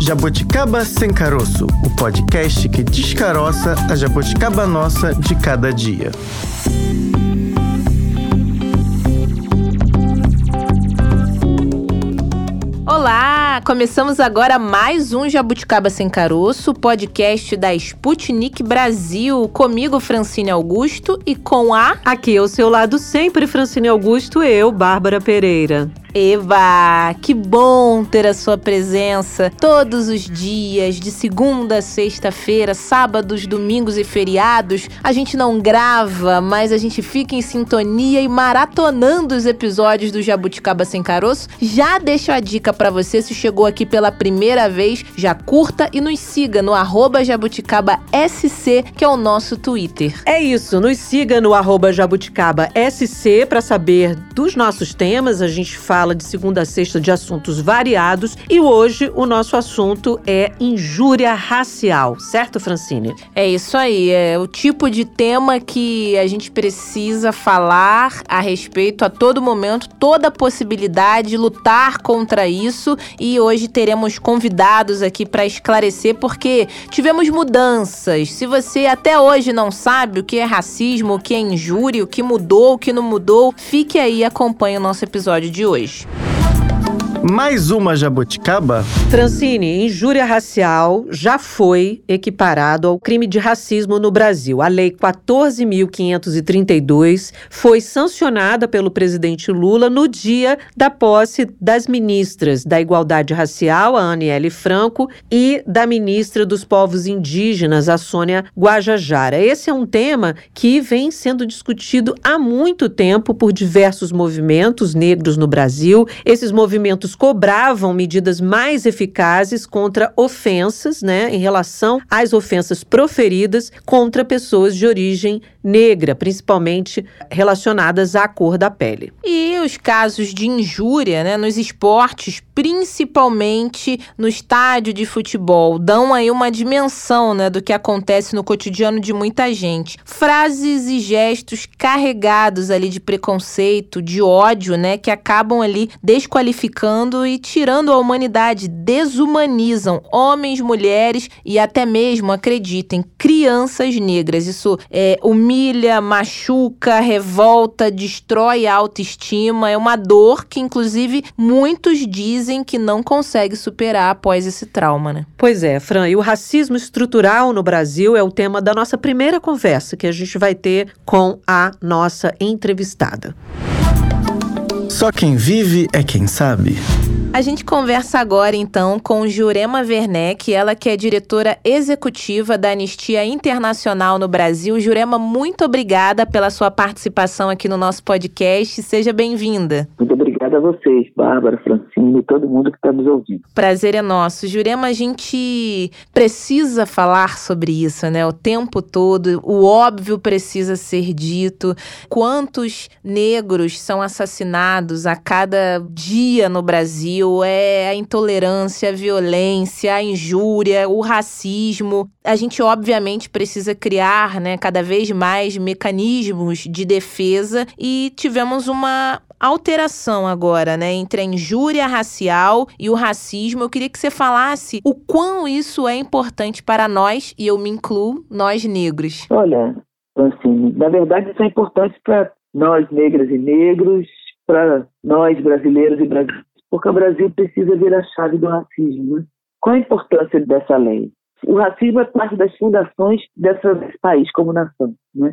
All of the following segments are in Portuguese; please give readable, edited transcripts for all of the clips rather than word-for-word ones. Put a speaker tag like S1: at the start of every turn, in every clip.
S1: Jabuticaba Sem Caroço, o podcast que descaroça a jabuticaba nossa de cada dia.
S2: Olá! Começamos agora mais um Jabuticaba Sem Caroço, podcast da Sputnik Brasil. Comigo, Francine Augusto, e com a...
S3: Aqui ao seu lado sempre, Francine Augusto, eu, Bárbara Pereira.
S2: Eva, que bom ter a sua presença todos os dias, de segunda a sexta-feira, sábados, domingos e feriados. A gente não grava, mas a gente fica em sintonia e maratonando os episódios do Jabuticaba Sem Caroço. Já deixo a dica pra você, se chegou aqui pela primeira vez, já curta e nos siga no @jabuticabasc, que é o nosso Twitter.
S3: É isso, nos siga no @jabuticabasc pra saber dos nossos temas. A gente fala de segunda a sexta de assuntos variados e hoje o nosso assunto é injúria racial, certo, Francine?
S2: É isso aí, é o tipo de tema que a gente precisa falar a respeito a todo momento, toda possibilidade, lutar contra isso, e hoje teremos convidados aqui para esclarecer porque tivemos mudanças. Se você até hoje não sabe o que é racismo, o que é injúria, o que mudou, o que não mudou, fique aí e acompanhe o nosso episódio de hoje.
S1: Mais uma jabuticaba?
S3: Francine, injúria racial já foi equiparado ao crime de racismo no Brasil. A Lei 14.532 foi sancionada pelo presidente Lula no dia da posse das ministras da Igualdade Racial, a Aniele Franco, e da ministra dos Povos Indígenas, a Sônia Guajajara. Esse é um tema que vem sendo discutido há muito tempo por diversos movimentos negros no Brasil. Esses movimentos cobravam medidas mais eficazes contra ofensas, em relação às ofensas proferidas contra pessoas de origem negra, principalmente relacionadas à cor da pele.
S2: E os casos de injúria, nos esportes, principalmente no estádio de futebol, dão aí uma dimensão, do que acontece no cotidiano de muita gente. Frases e gestos carregados ali de preconceito, de ódio, que acabam ali desqualificando e tirando a humanidade, desumanizam homens, mulheres e até mesmo, acreditem, crianças negras. Isso humilha, machuca, revolta, destrói a autoestima. É uma dor que, inclusive, muitos dizem que não consegue superar após esse trauma,
S3: Pois é, Fran, e o racismo estrutural no Brasil é o tema da nossa primeira conversa que a gente vai ter com a nossa entrevistada.
S1: Só quem vive é quem sabe.
S2: A gente conversa agora, então, com Jurema Werneck, ela que é diretora executiva da Anistia Internacional no Brasil. Jurema, muito obrigada pela sua participação aqui no nosso podcast. Seja bem-vinda.
S4: Muito obrigada a vocês, Bárbara, Francine e todo mundo que está nos ouvindo.
S2: Prazer é nosso. Jurema, a gente precisa falar sobre isso, o tempo todo. O óbvio precisa ser dito. Quantos negros são assassinados a cada dia no Brasil? É a intolerância, a violência, a injúria, o racismo. A gente, obviamente, precisa criar, cada vez mais mecanismos de defesa, e tivemos uma alteração agora, entre a injúria racial e o racismo. Eu queria que você falasse o quão isso é importante para nós, e eu me incluo, nós negros.
S4: Olha, assim, na verdade isso é importante para nós negras e negros, para nós brasileiros e brasileiras, porque o Brasil precisa ver a chave do racismo. Qual a importância dessa lei? O racismo é parte das fundações desse país como nação.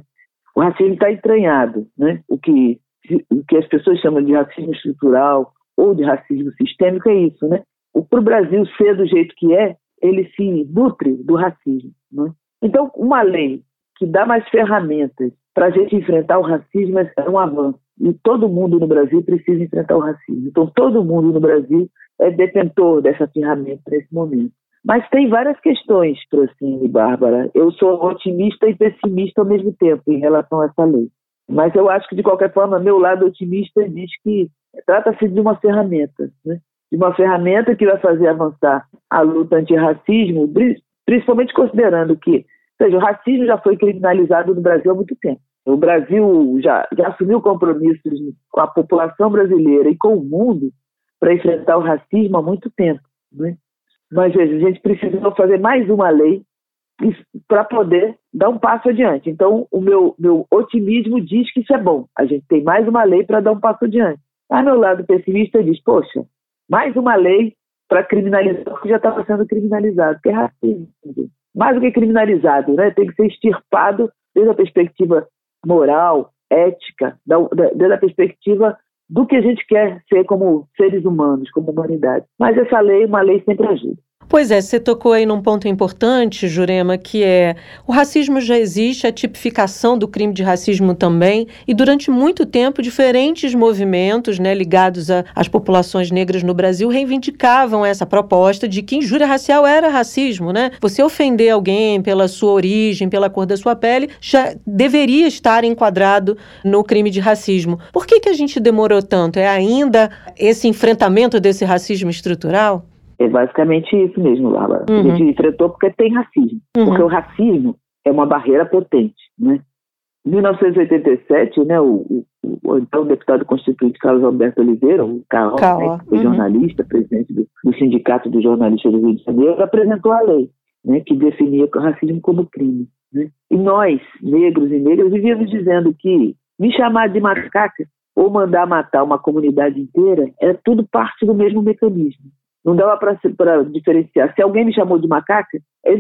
S4: O racismo está entranhado. O que as pessoas chamam de racismo estrutural ou de racismo sistêmico é isso. Para o Brasil ser do jeito que é, ele se nutre do racismo. Então, uma lei que dá mais ferramentas para a gente enfrentar o racismo é um avanço. E todo mundo no Brasil precisa enfrentar o racismo. Então, todo mundo no Brasil é detentor dessa ferramenta nesse momento. Mas tem várias questões, Francine e Bárbara. Eu sou otimista e pessimista ao mesmo tempo em relação a essa lei. Mas eu acho que, de qualquer forma, meu lado otimista diz que trata-se de uma ferramenta, de uma ferramenta que vai fazer avançar a luta antirracismo, principalmente considerando que, o racismo já foi criminalizado no Brasil há muito tempo. O Brasil já assumiu compromissos com a população brasileira e com o mundo para enfrentar o racismo há muito tempo. Mas veja, a gente precisou fazer mais uma lei para poder dar um passo adiante. Então, o meu otimismo diz que isso é bom. A gente tem mais uma lei para dar um passo adiante. Mas meu lado pessimista diz, poxa, mais uma lei para criminalizar o que já estava sendo criminalizado, que é racismo. Mais do que criminalizado, né? Tem que ser extirpado desde a perspectiva moral, ética, desde a perspectiva do que a gente quer ser como seres humanos, como humanidade. Mas essa lei, uma lei sempre ajuda.
S3: Pois é, você tocou aí num ponto importante, Jurema, que é o racismo já existe, a tipificação do crime de racismo também, e durante muito tempo diferentes movimentos, né, ligados às populações negras no Brasil reivindicavam essa proposta de que injúria racial era racismo, né? Você ofender alguém pela sua origem, pela cor da sua pele, já deveria estar enquadrado no crime de racismo. Por que a gente demorou tanto? É ainda esse enfrentamento desse racismo estrutural?
S4: É basicamente isso mesmo, Bárbara. A gente enfrentou porque tem racismo. Porque o racismo é uma barreira potente, né? Em 1987, né, o então deputado constituinte Carlos Alberto Oliveira, o Caó, né, que foi jornalista, presidente do Sindicato dos Jornalistas do Rio de Janeiro, apresentou a lei, né, que definia o racismo como crime, né? E nós, negros e negras, vivíamos dizendo que me chamar de macaca ou mandar matar uma comunidade inteira é tudo parte do mesmo mecanismo. Não dava para diferenciar. Se alguém me chamou de macaca,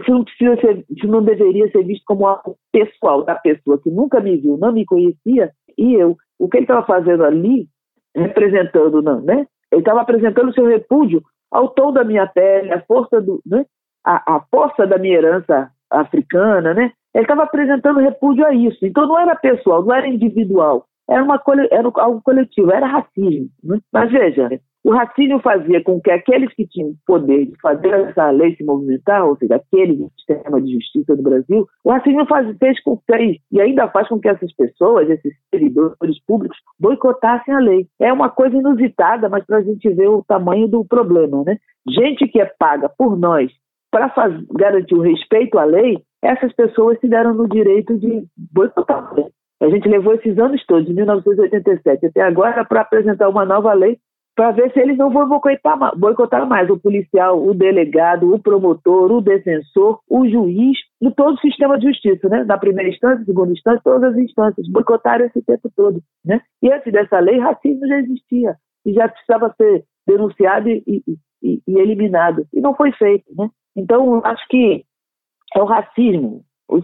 S4: isso não deveria ser visto como algo pessoal da pessoa que nunca me viu, não me conhecia, e eu. O que ele estava fazendo ali, representando, não, né? Ele estava apresentando o seu repúdio ao tom da minha pele, a força né? a força da minha herança africana, né? Ele estava apresentando repúdio a isso. Então não era pessoal, não era individual. Era algo coletivo, era racismo, né? Mas veja, o racismo fazia com que aqueles que tinham poder de fazer essa lei se movimentar, ou seja, aqueles do sistema de justiça do Brasil, o racismo fez e ainda faz com que essas pessoas, esses servidores públicos, boicotassem a lei. É uma coisa inusitada, mas para a gente ver o tamanho do problema, né? Gente que é paga por nós para garantir o respeito à lei, essas pessoas se deram no direito de boicotar a lei. A gente levou esses anos todos, de 1987 até agora, para apresentar uma nova lei para ver se eles não vão boicotar mais o policial, o delegado, o promotor, o defensor, o juiz, e todo o sistema de justiça, né? Na primeira instância, segunda instância, todas as instâncias, boicotaram esse tempo todo, né? E antes dessa lei, racismo já existia, e já precisava ser denunciado e eliminado, e não foi feito, né? Então, acho que é o racismo,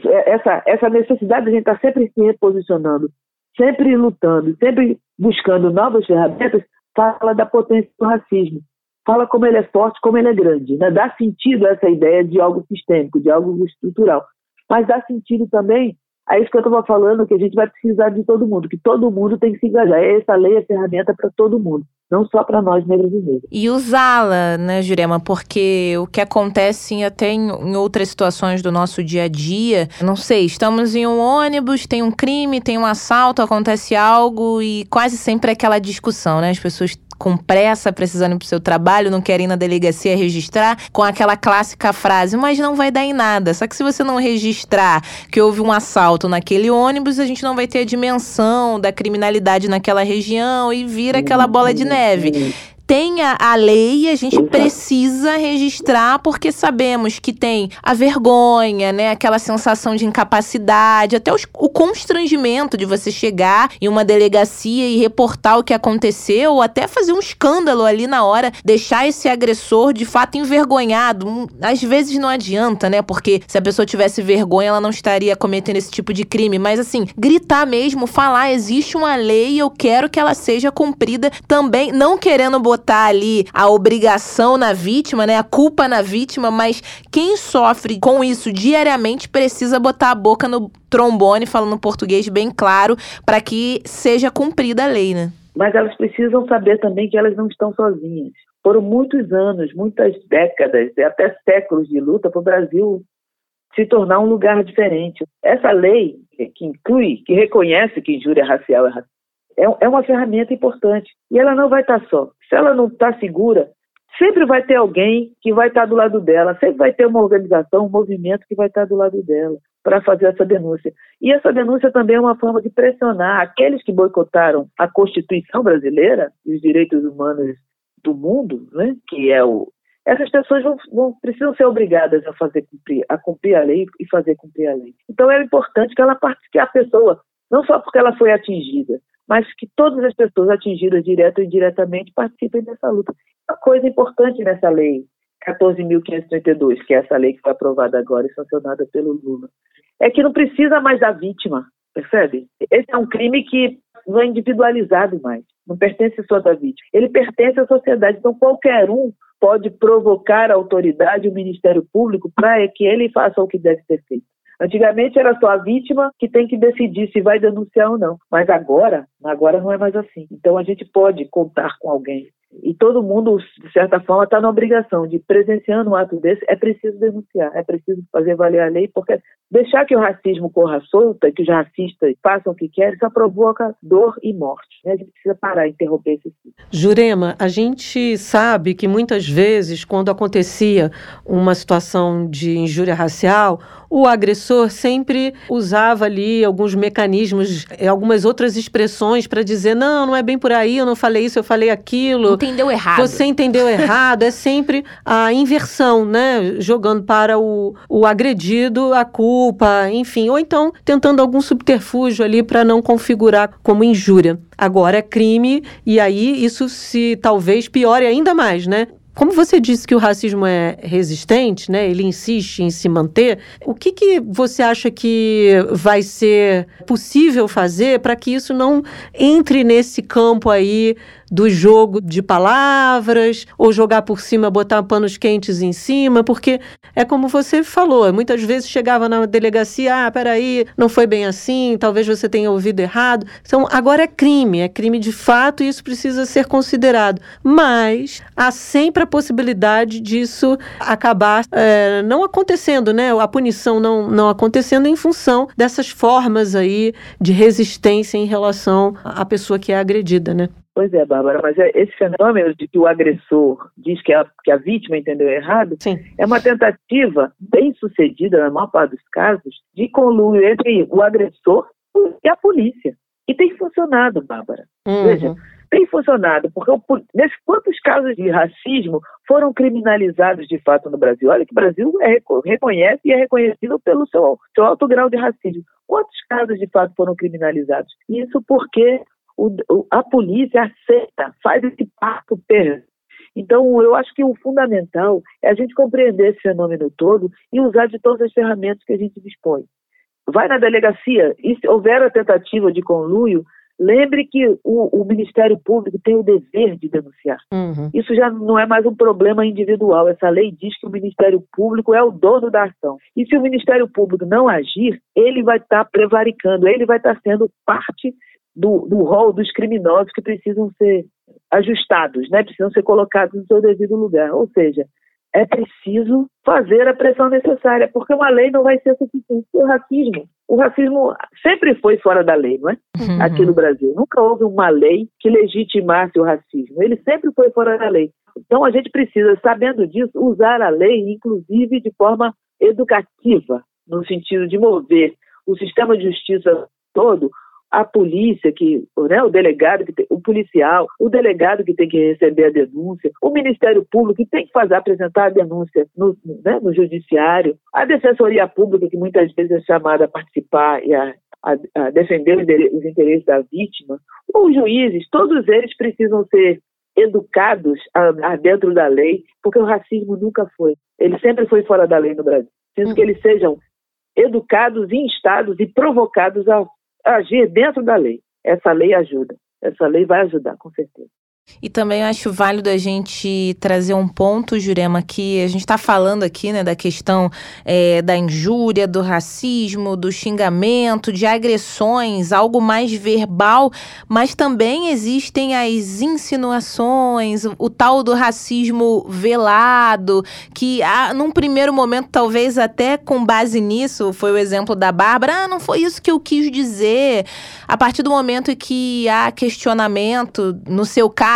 S4: essa necessidade de a gente estar sempre se reposicionando, sempre lutando, sempre buscando novas ferramentas, fala da potência do racismo, fala como ele é forte, como ele é grande, né? Dá sentido a essa ideia de algo sistêmico, de algo estrutural, mas dá sentido também a isso que eu estava falando, que a gente vai precisar de todo mundo, que todo mundo tem que se engajar. Essa lei é ferramenta para todo mundo, não só para nós, negros e negras.
S2: E usá-la, né, Jurema, porque o que acontece até em outras situações do nosso dia a dia, não sei, estamos em um ônibus, tem um crime, tem um assalto, acontece algo e quase sempre é aquela discussão, né, as pessoas com pressa, precisando ir pro seu trabalho, não querem ir na delegacia registrar, com aquela clássica frase, mas não vai dar em nada. Só que se você não registrar que houve um assalto naquele ônibus, a gente não vai ter a dimensão da criminalidade naquela região e vira aquela bola de neve. Tem a lei, a gente precisa registrar porque sabemos que tem a vergonha, né? Aquela sensação de incapacidade, até o constrangimento de você chegar em uma delegacia e reportar o que aconteceu, ou até fazer um escândalo ali na hora, deixar esse agressor de fato envergonhado. Às vezes não adianta, né? Porque se a pessoa tivesse vergonha, ela não estaria cometendo esse tipo de crime. Mas assim, gritar mesmo, falar, existe uma lei e eu quero que ela seja cumprida também, não querendo botar ali a obrigação na vítima, né, a culpa na vítima, mas quem sofre com isso diariamente precisa botar a boca no trombone, falando português bem claro, para que seja cumprida a lei, né?
S4: Mas elas precisam saber também que elas não estão sozinhas. Foram muitos anos, muitas décadas, até séculos de luta para o Brasil se tornar um lugar diferente. Essa lei que inclui, que reconhece que injúria racial é uma ferramenta importante. E ela não vai estar só. Se ela não está segura, sempre vai ter alguém que vai estar do lado dela, sempre vai ter uma organização, um movimento que vai estar do lado dela para fazer essa denúncia. E essa denúncia também é uma forma de pressionar aqueles que boicotaram a Constituição brasileira e os direitos humanos do mundo, né? Que é essas pessoas precisam ser obrigadas a cumprir a lei e fazer cumprir a lei. Então é importante que ela participe, a pessoa, não só porque ela foi atingida, mas que todas as pessoas atingidas direta ou indiretamente participem dessa luta. Uma coisa importante nessa lei 14.532, que é essa lei que foi aprovada agora e sancionada pelo Lula, é que não precisa mais da vítima, percebe? Esse é um crime que não é individualizado mais, não pertence só da vítima, ele pertence à sociedade. Então qualquer um pode provocar a autoridade, o Ministério Público, para que ele faça o que deve ser feito. Antigamente era só a vítima que tem que decidir se vai denunciar ou não, mas agora não é mais assim. Então a gente pode contar com alguém. E todo mundo, de certa forma, está na obrigação de, presenciando um ato desse, é preciso denunciar, é preciso fazer valer a lei, porque deixar que o racismo corra solta, que os racistas façam o que querem, só provoca dor e morte. Né? A gente precisa parar, interromper esse ciclo.
S3: Jurema, a gente sabe que muitas vezes, quando acontecia uma situação de injúria racial, o agressor sempre usava ali alguns mecanismos, algumas outras expressões para dizer, não é bem por aí, eu não falei isso, eu falei aquilo.
S2: Entendeu errado.
S3: Você entendeu errado. É sempre a inversão, né? Jogando para o agredido a culpa, enfim. Ou então tentando algum subterfúgio ali para não configurar como injúria. Agora é crime e aí isso se talvez piore ainda mais, né? Como você disse que o racismo é resistente, né? Ele insiste em se manter. O que você acha que vai ser possível fazer para que isso não entre nesse campo aí do jogo de palavras, ou jogar por cima, botar panos quentes em cima? Porque é como você falou, muitas vezes chegava na delegacia, peraí, não foi bem assim, talvez você tenha ouvido errado. Então, agora é crime de fato e isso precisa ser considerado. Mas há sempre a possibilidade disso acabar não acontecendo, né? A punição não acontecendo em função dessas formas aí de resistência em relação à pessoa que é agredida, né?
S4: Pois é, Bárbara, mas esse fenômeno de que o agressor diz que a vítima entendeu errado,
S3: sim,
S4: é uma tentativa bem sucedida, na maior parte dos casos, de conluio entre o agressor e a polícia. E tem funcionado, Bárbara. Veja, tem funcionado, porque quantos casos de racismo foram criminalizados de fato no Brasil? Olha que o Brasil reconhece e é reconhecido pelo seu alto grau de racismo. Quantos casos de fato foram criminalizados? Isso porque a polícia aceita, faz esse pacto perto. Então, eu acho que o fundamental é a gente compreender esse fenômeno todo e usar de todas as ferramentas que a gente dispõe. Vai na delegacia, e se houver a tentativa de conluio, lembre que o Ministério Público tem o dever de denunciar. Isso já não é mais um problema individual. Essa lei diz que o Ministério Público é o dono da ação. E se o Ministério Público não agir, ele vai estar prevaricando, ele vai estar sendo parte do rol dos criminosos que precisam ser ajustados, né? Precisam ser colocados no seu devido lugar. Ou seja, é preciso fazer a pressão necessária, porque uma lei não vai ser suficiente. O racismo sempre foi fora da lei, não é? Aqui no Brasil. Nunca houve uma lei que legitimasse o racismo. Ele sempre foi fora da lei. Então a gente precisa, sabendo disso, usar a lei, inclusive de forma educativa, no sentido de mover o sistema de justiça todo, a polícia, o delegado, o policial, o delegado que tem que receber a denúncia, o Ministério Público que tem que apresentar a denúncia no judiciário, a Defensoria Pública que muitas vezes é chamada a participar e a defender os interesses da vítima, os juízes, todos eles precisam ser educados dentro da lei, porque o racismo nunca foi. Ele sempre foi fora da lei no Brasil. Preciso que eles sejam educados, instados e provocados a agir dentro da lei. Essa lei ajuda. Essa lei vai ajudar, com certeza.
S2: E também eu acho válido a gente trazer um ponto, Jurema, que a gente está falando aqui, né, da questão da injúria, do racismo, do xingamento, de agressões, algo mais verbal, mas também existem as insinuações, o tal do racismo velado, que num primeiro momento, talvez até com base nisso, foi o exemplo da Bárbara, não foi isso que eu quis dizer. A partir do momento que há questionamento, no seu caso,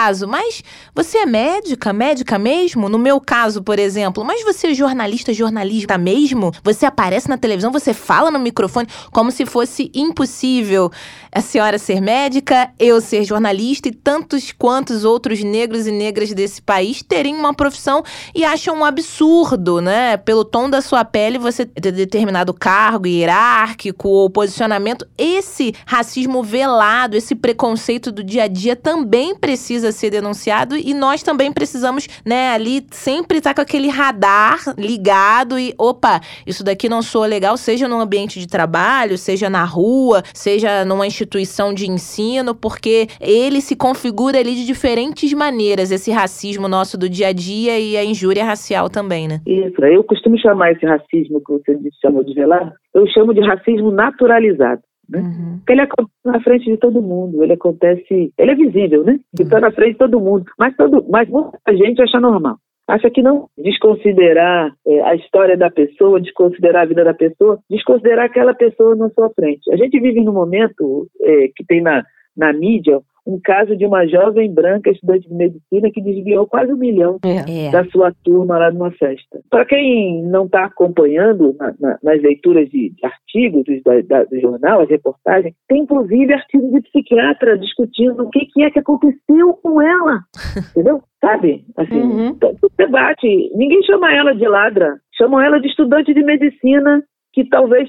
S2: caso, mas você é médica mesmo? No meu caso, por exemplo, mas você é jornalista mesmo? Você aparece na televisão, você fala no microfone, como se fosse impossível a senhora ser médica, eu ser jornalista e tantos quantos outros negros e negras desse país terem uma profissão e acham um absurdo, né? Pelo tom da sua pele, você ter determinado cargo hierárquico ou posicionamento. Esse racismo velado, esse preconceito do dia a dia também precisa ser denunciado e nós também precisamos, né, ali sempre estar com aquele radar ligado e, opa, isso daqui não soa legal, seja no ambiente de trabalho, seja na rua, seja numa instituição de ensino, porque ele se configura ali de diferentes maneiras, esse racismo nosso do dia a dia e a injúria racial também, né?
S4: Isso, eu costumo chamar esse racismo que você chamou de velado, eu chamo de racismo naturalizado. Né? Porque ele acontece na frente de todo mundo, ele é visível, né? Está na frente de todo mundo, mas muita gente acha normal. Acha que não desconsiderar a história da pessoa, desconsiderar a vida da pessoa, desconsiderar aquela pessoa na sua frente. A gente vive num momento que tem na mídia um caso de uma jovem branca estudante de medicina que desviou quase 1 milhão da sua turma lá numa festa. Para quem não está acompanhando nas leituras de artigos do jornal, as reportagens, tem inclusive artigos de psiquiatra discutindo o que é que aconteceu com ela, entendeu? Sabe? Assim, debate. Ninguém chama ela de ladra, chamam ela de estudante de medicina que talvez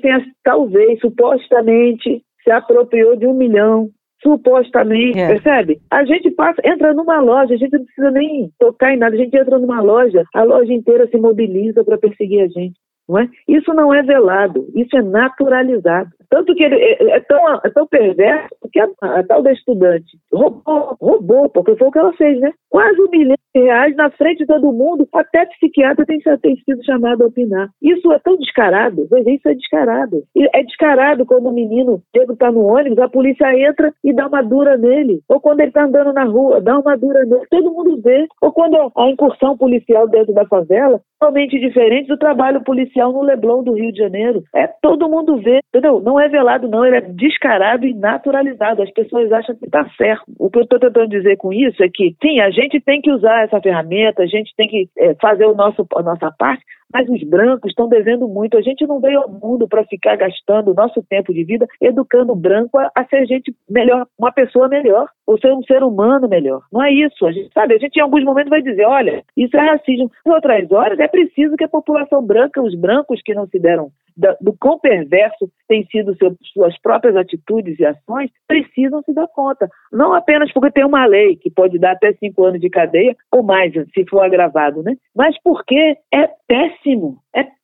S4: supostamente se apropriou de 1 milhão. Supostamente, percebe? A gente entra numa loja, a gente não precisa nem tocar em nada, a gente entra numa loja, a loja inteira se mobiliza para perseguir a gente, não é? Isso não é velado, isso é naturalizado. Tanto que ele é tão perverso que a tal da estudante roubou, porque foi o que ela fez, né? Quase R$1 milhão na frente de todo mundo, até psiquiatra tem sido chamado a opinar. Isso é tão descarado, isso é descarado. E é descarado quando o menino está no ônibus, a polícia entra e dá uma dura nele. Ou quando ele está andando na rua, dá uma dura nele. Todo mundo vê. Ou quando a incursão policial dentro da favela, totalmente diferente do trabalho policial no Leblon do Rio de Janeiro. Todo mundo vê, entendeu? Não é velado não, ele é descarado e naturalizado. As pessoas acham que está certo. O que eu estou tentando dizer com isso é que, sim, a gente tem que usar essa ferramenta, a gente tem que fazer a nossa parte, mas os brancos estão devendo muito. A gente não veio ao mundo para ficar gastando o nosso tempo de vida educando o branco a ser gente melhor, uma pessoa melhor, ou ser um ser humano melhor. Não é isso. A gente em alguns momentos vai dizer, olha, isso é racismo. Em outras horas é preciso que a população branca, os brancos que não se deram do quão perverso têm sido suas próprias atitudes e ações, precisam se dar conta. Não apenas porque tem uma lei que pode dar até 5 anos de cadeia, ou mais, se for agravado, né? Mas porque é péssimo.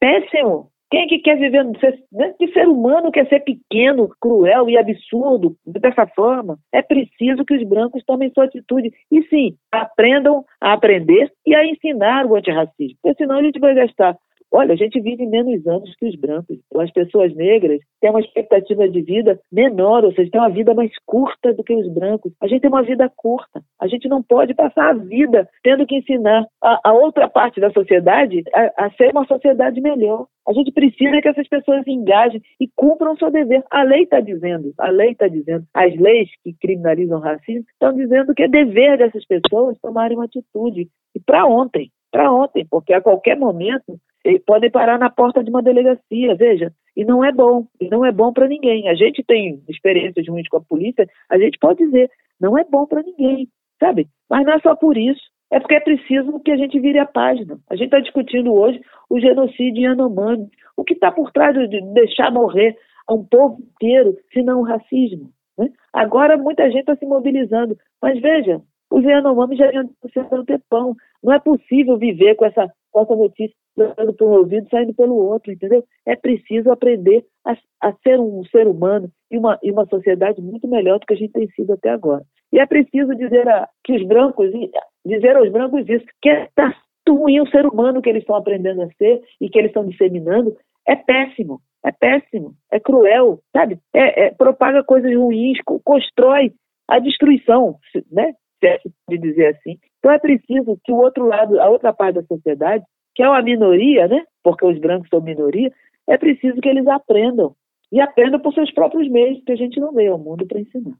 S4: Quem é que quer viver, que ser humano quer ser pequeno, cruel e absurdo dessa forma? É preciso que os brancos tomem sua atitude e sim, aprendam a aprender e a ensinar o antirracismo, porque senão a gente vai gastar. Olha, a gente vive menos anos que os brancos. As pessoas negras têm uma expectativa de vida menor, ou seja, têm uma vida mais curta do que os brancos. A gente tem uma vida curta. A gente não pode passar a vida tendo que ensinar a outra parte da sociedade a ser uma sociedade melhor. A gente precisa que essas pessoas se engajem e cumpram o seu dever. A lei está dizendo. As leis que criminalizam o racismo estão dizendo que é dever dessas pessoas tomarem uma atitude. E para ontem, porque a qualquer momento podem parar na porta de uma delegacia, veja, e não é bom para ninguém. A gente tem experiências ruins com a polícia, a gente pode dizer, não é bom para ninguém, sabe? Mas não é só por isso, é porque é preciso que a gente vire a página. A gente está discutindo hoje o genocídio Yanomami, o que está por trás de deixar morrer a um povo inteiro, se não o racismo, né? Agora muita gente está se mobilizando, mas veja, os Yanomami já vinham há um tempão. Não é possível viver com essa notícia entrando por um ouvido e saindo pelo outro, entendeu? É preciso aprender a ser um ser humano e uma sociedade muito melhor do que a gente tem sido até agora. E é preciso dizer aos brancos isso, que é ruim o ser humano que eles estão aprendendo a ser e que eles estão disseminando. É péssimo, é cruel, sabe? Propaga coisas ruins, constrói a destruição, né? Se pode dizer assim. Então é preciso que o outro lado, a outra parte da sociedade, que é uma minoria, né? Porque os brancos são minoria, é preciso que eles aprendam. E aprendam por seus próprios meios, porque a gente não veio ao mundo para ensinar.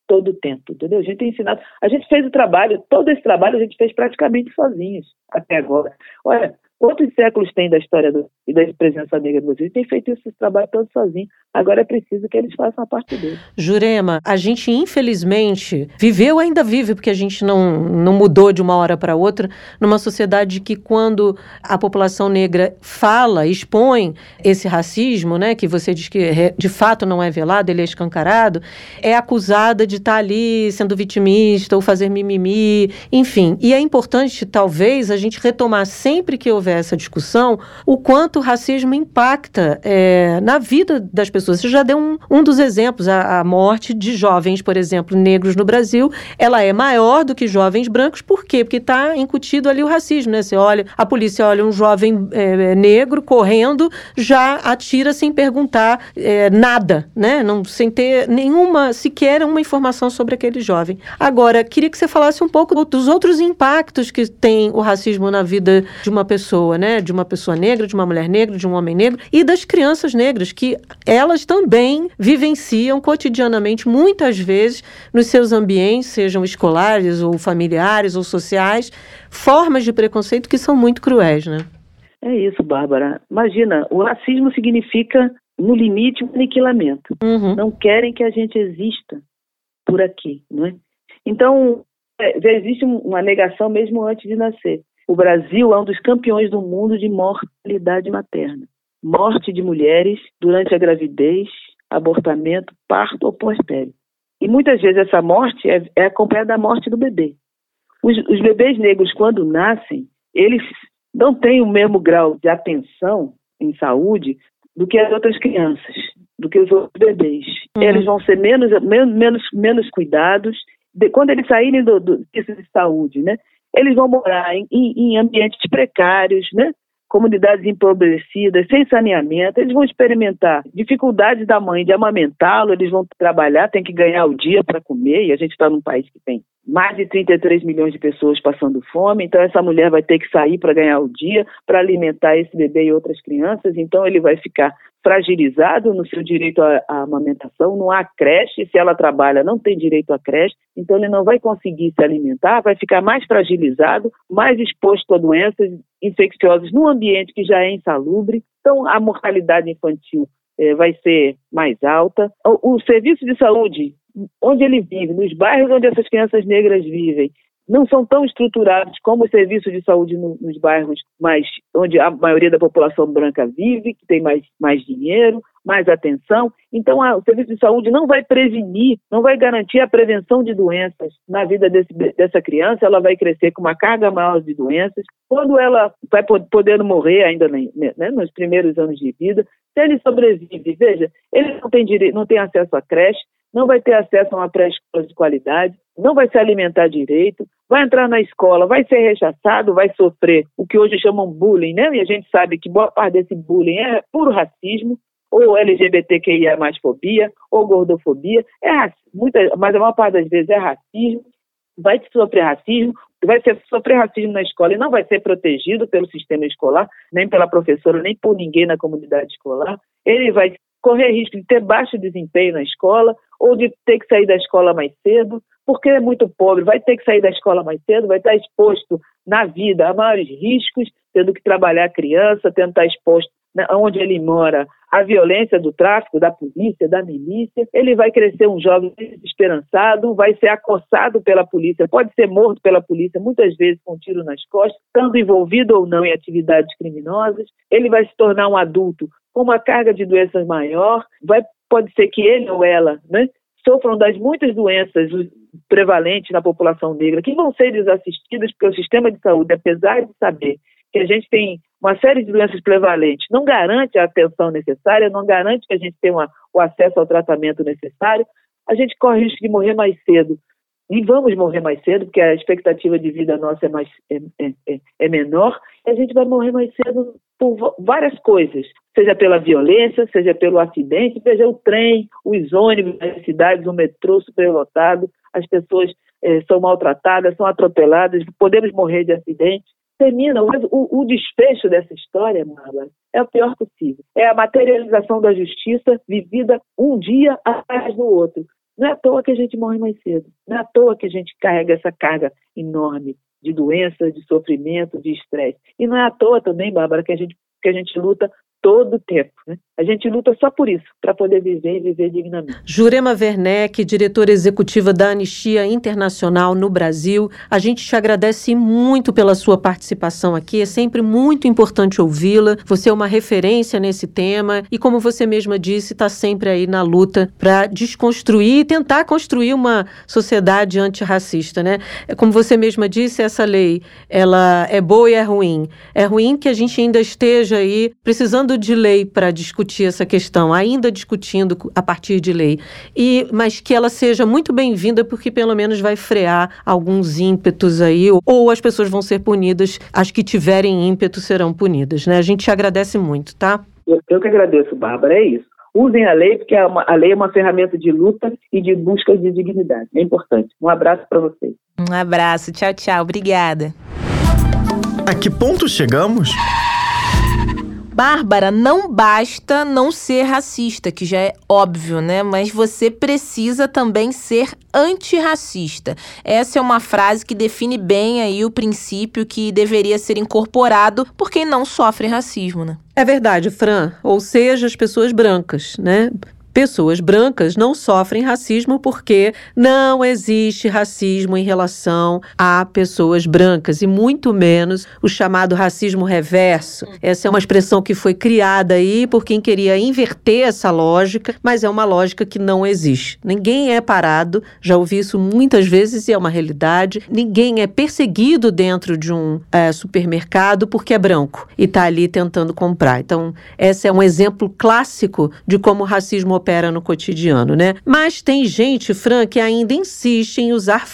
S4: todo o tempo, entendeu? A gente tem ensinado, a gente fez o trabalho, todo esse trabalho a gente fez praticamente sozinhos até agora. Olha, quantos séculos tem da história e da presença negra do Brasil? A gente tem feito esse trabalho todo sozinho. Agora é preciso que eles façam a parte deles.
S3: Jurema, a gente infelizmente viveu, ainda vive, porque a gente não mudou de uma hora para outra, numa sociedade que quando a população negra fala, expõe esse racismo, né, que você diz que de fato não é velado, ele é escancarado, é acusada de estar ali sendo vitimista ou fazer mimimi, enfim. E é importante, talvez, a gente retomar sempre que houver essa discussão, o quanto o racismo impacta na vida das pessoas. Você já deu um dos exemplos, a morte de jovens, por exemplo, negros no Brasil, ela é maior do que jovens brancos, por quê? Porque está incutido ali o racismo, né? Você olha, a polícia olha um jovem negro correndo, já atira sem perguntar nada, né? Sem ter sequer uma informação sobre aquele jovem. Agora, queria que você falasse um pouco dos outros impactos que tem o racismo na vida de uma pessoa, né? De uma pessoa negra, de uma mulher negra, de um homem negro e das crianças negras, que elas também vivenciam cotidianamente, muitas vezes, nos seus ambientes, sejam escolares ou familiares ou sociais, formas de preconceito que são muito cruéis, né?
S4: É isso, Bárbara. Imagina, o racismo significa, no limite, um aniquilamento.
S3: Uhum.
S4: Não querem que a gente exista por aqui, não é? Então, já existe uma negação mesmo antes de nascer. O Brasil é um dos campeões do mundo de mortalidade materna. Morte de mulheres durante a gravidez, abortamento, parto ou pós-pélio. E muitas vezes essa morte é acompanhada da morte do bebê. Os bebês negros, quando nascem, eles não têm o mesmo grau de atenção em saúde do que as outras crianças, do que os outros bebês.
S3: Uhum.
S4: Eles vão ser menos cuidados. Quando eles saírem do serviço de saúde, né? Eles vão morar em ambientes precários, né? Comunidades empobrecidas, sem saneamento, eles vão experimentar dificuldades da mãe de amamentá-lo, eles vão trabalhar, tem que ganhar o dia para comer, e a gente está num país que tem mais de 33 milhões de pessoas passando fome, então essa mulher vai ter que sair para ganhar o dia, para alimentar esse bebê e outras crianças, então ele vai ficar fragilizado no seu direito à amamentação, não há creche, se ela trabalha não tem direito à creche, então ele não vai conseguir se alimentar, vai ficar mais fragilizado, mais exposto a doenças infecciosas num ambiente que já é insalubre, então a mortalidade infantil vai ser mais alta. O serviço de saúde, onde ele vive, nos bairros onde essas crianças negras vivem, não são tão estruturados como os serviços de saúde nos bairros onde a maioria da população branca vive, que tem mais dinheiro, mais atenção. Então, o serviço de saúde não vai prevenir, não vai garantir a prevenção de doenças na vida dessa criança. Ela vai crescer com uma carga maior de doenças. Quando ela vai podendo morrer ainda nos primeiros anos de vida, se ele sobrevive, veja, ele não tem acesso à creche, não vai ter acesso a uma pré-escola de qualidade, não vai se alimentar direito, vai entrar na escola, vai ser rechaçado, vai sofrer o que hoje chamam bullying, né? E a gente sabe que boa parte desse bullying é puro racismo, ou LGBTQIA+, fobia, ou gordofobia, mas a maior parte das vezes é racismo, vai sofrer racismo na escola e não vai ser protegido pelo sistema escolar, nem pela professora, nem por ninguém na comunidade escolar. Ele vai correr risco de ter baixo desempenho na escola ou de ter que sair da escola mais cedo, porque é muito pobre, vai ter que sair da escola mais cedo, vai estar exposto na vida a maiores riscos, tendo que trabalhar criança, tendo que estar exposto onde ele mora à violência do tráfico, da polícia, da milícia. Ele vai crescer um jovem desesperançado, vai ser acossado pela polícia, pode ser morto pela polícia, muitas vezes com um tiro nas costas, estando envolvido ou não em atividades criminosas. Ele vai se tornar um adulto com uma carga de doenças maior, pode ser que ele ou ela, né, sofram das muitas doenças prevalentes na população negra, que vão ser desassistidas, porque o sistema de saúde, apesar de saber que a gente tem uma série de doenças prevalentes, não garante a atenção necessária, não garante que a gente tenha o acesso ao tratamento necessário, a gente corre o risco de morrer mais cedo. E vamos morrer mais cedo, porque a expectativa de vida nossa é menor, e a gente vai morrer mais cedo por várias coisas, seja pela violência, seja pelo acidente, seja o trem, os ônibus nas cidades, o metrô superlotado, as pessoas são maltratadas, são atropeladas, podemos morrer de acidente. Termina, mas o desfecho dessa história, Marla, é o pior possível. É a materialização da justiça vivida um dia atrás do outro. Não é à toa que a gente morre mais cedo. Não é à toa que a gente carrega essa carga enorme de doença, de sofrimento, de estresse. E não é à toa também, Bárbara, que a gente luta todo o tempo, né? A gente luta só por isso, para poder viver e viver dignamente.
S3: Jurema Werneck, diretora executiva da Anistia Internacional no Brasil, a gente te agradece muito pela sua participação aqui, é sempre muito importante ouvi-la, você é uma referência nesse tema e, como você mesma disse, está sempre aí na luta para desconstruir e tentar construir uma sociedade antirracista, né? Como você mesma disse, essa lei, ela é boa e é ruim. É ruim que a gente ainda esteja aí precisando de lei para discutir essa questão, ainda discutindo a partir de lei, mas que ela seja muito bem-vinda porque pelo menos vai frear alguns ímpetos aí, ou as pessoas vão ser punidas, as que tiverem ímpeto serão punidas, né? A gente te agradece muito, tá?
S4: Eu que agradeço, Bárbara, é isso. Usem a lei, porque a lei é uma ferramenta de luta e de busca de dignidade. É importante. Um abraço para vocês.
S2: Um abraço. Tchau, tchau. Obrigada.
S1: A que ponto chegamos?
S2: Bárbara, não basta não ser racista, que já é óbvio, né? Mas você precisa também ser antirracista. Essa é uma frase que define bem aí o princípio que deveria ser incorporado por quem não sofre racismo, né?
S3: É verdade, Fran. Ou seja, as pessoas brancas, né? Pessoas brancas não sofrem racismo porque não existe racismo em relação a pessoas brancas e muito menos o chamado racismo reverso. Essa é uma expressão que foi criada aí por quem queria inverter essa lógica, mas é uma lógica que não existe. Ninguém é parado, já ouvi isso muitas vezes e é uma realidade. Ninguém é perseguido dentro de um supermercado porque é branco e está ali tentando comprar. Então, esse é um exemplo clássico de como o racismo opera no cotidiano, né? Mas tem gente, Fran, que ainda insiste em usar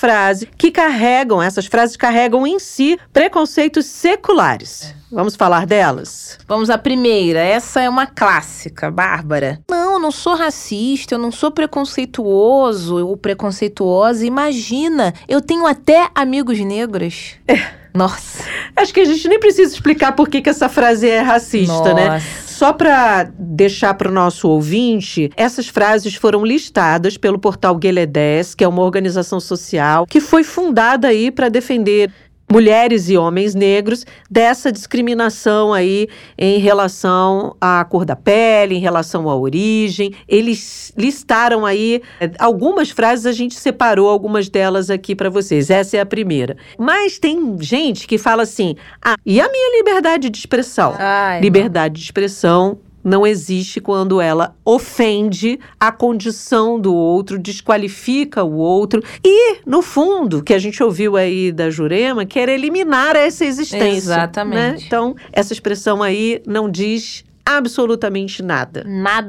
S3: essas frases carregam em si preconceitos seculares. Vamos falar delas?
S2: Vamos à primeira. Essa é uma clássica, Bárbara. Não, eu não sou racista, eu não sou preconceituoso ou preconceituosa. Imagina, eu tenho até amigos negros. Nossa.
S3: Acho que a gente nem precisa explicar por que essa frase é racista, né? Só para deixar para o nosso ouvinte, essas frases foram listadas pelo portal Guelé10, que é uma organização social que foi fundada aí para defender mulheres e homens negros dessa discriminação aí em relação à cor da pele, em relação à origem. Eles listaram aí algumas frases, a gente separou algumas delas aqui para vocês. Essa é a primeira. Mas tem gente que fala assim, e a minha liberdade de expressão? Liberdade de expressão não existe quando ela ofende a condição do outro, desqualifica o outro. E, no fundo, que a gente ouviu aí da Jurema, quer eliminar essa existência.
S2: Exatamente.
S3: Né? Então, essa expressão aí não diz absolutamente nada.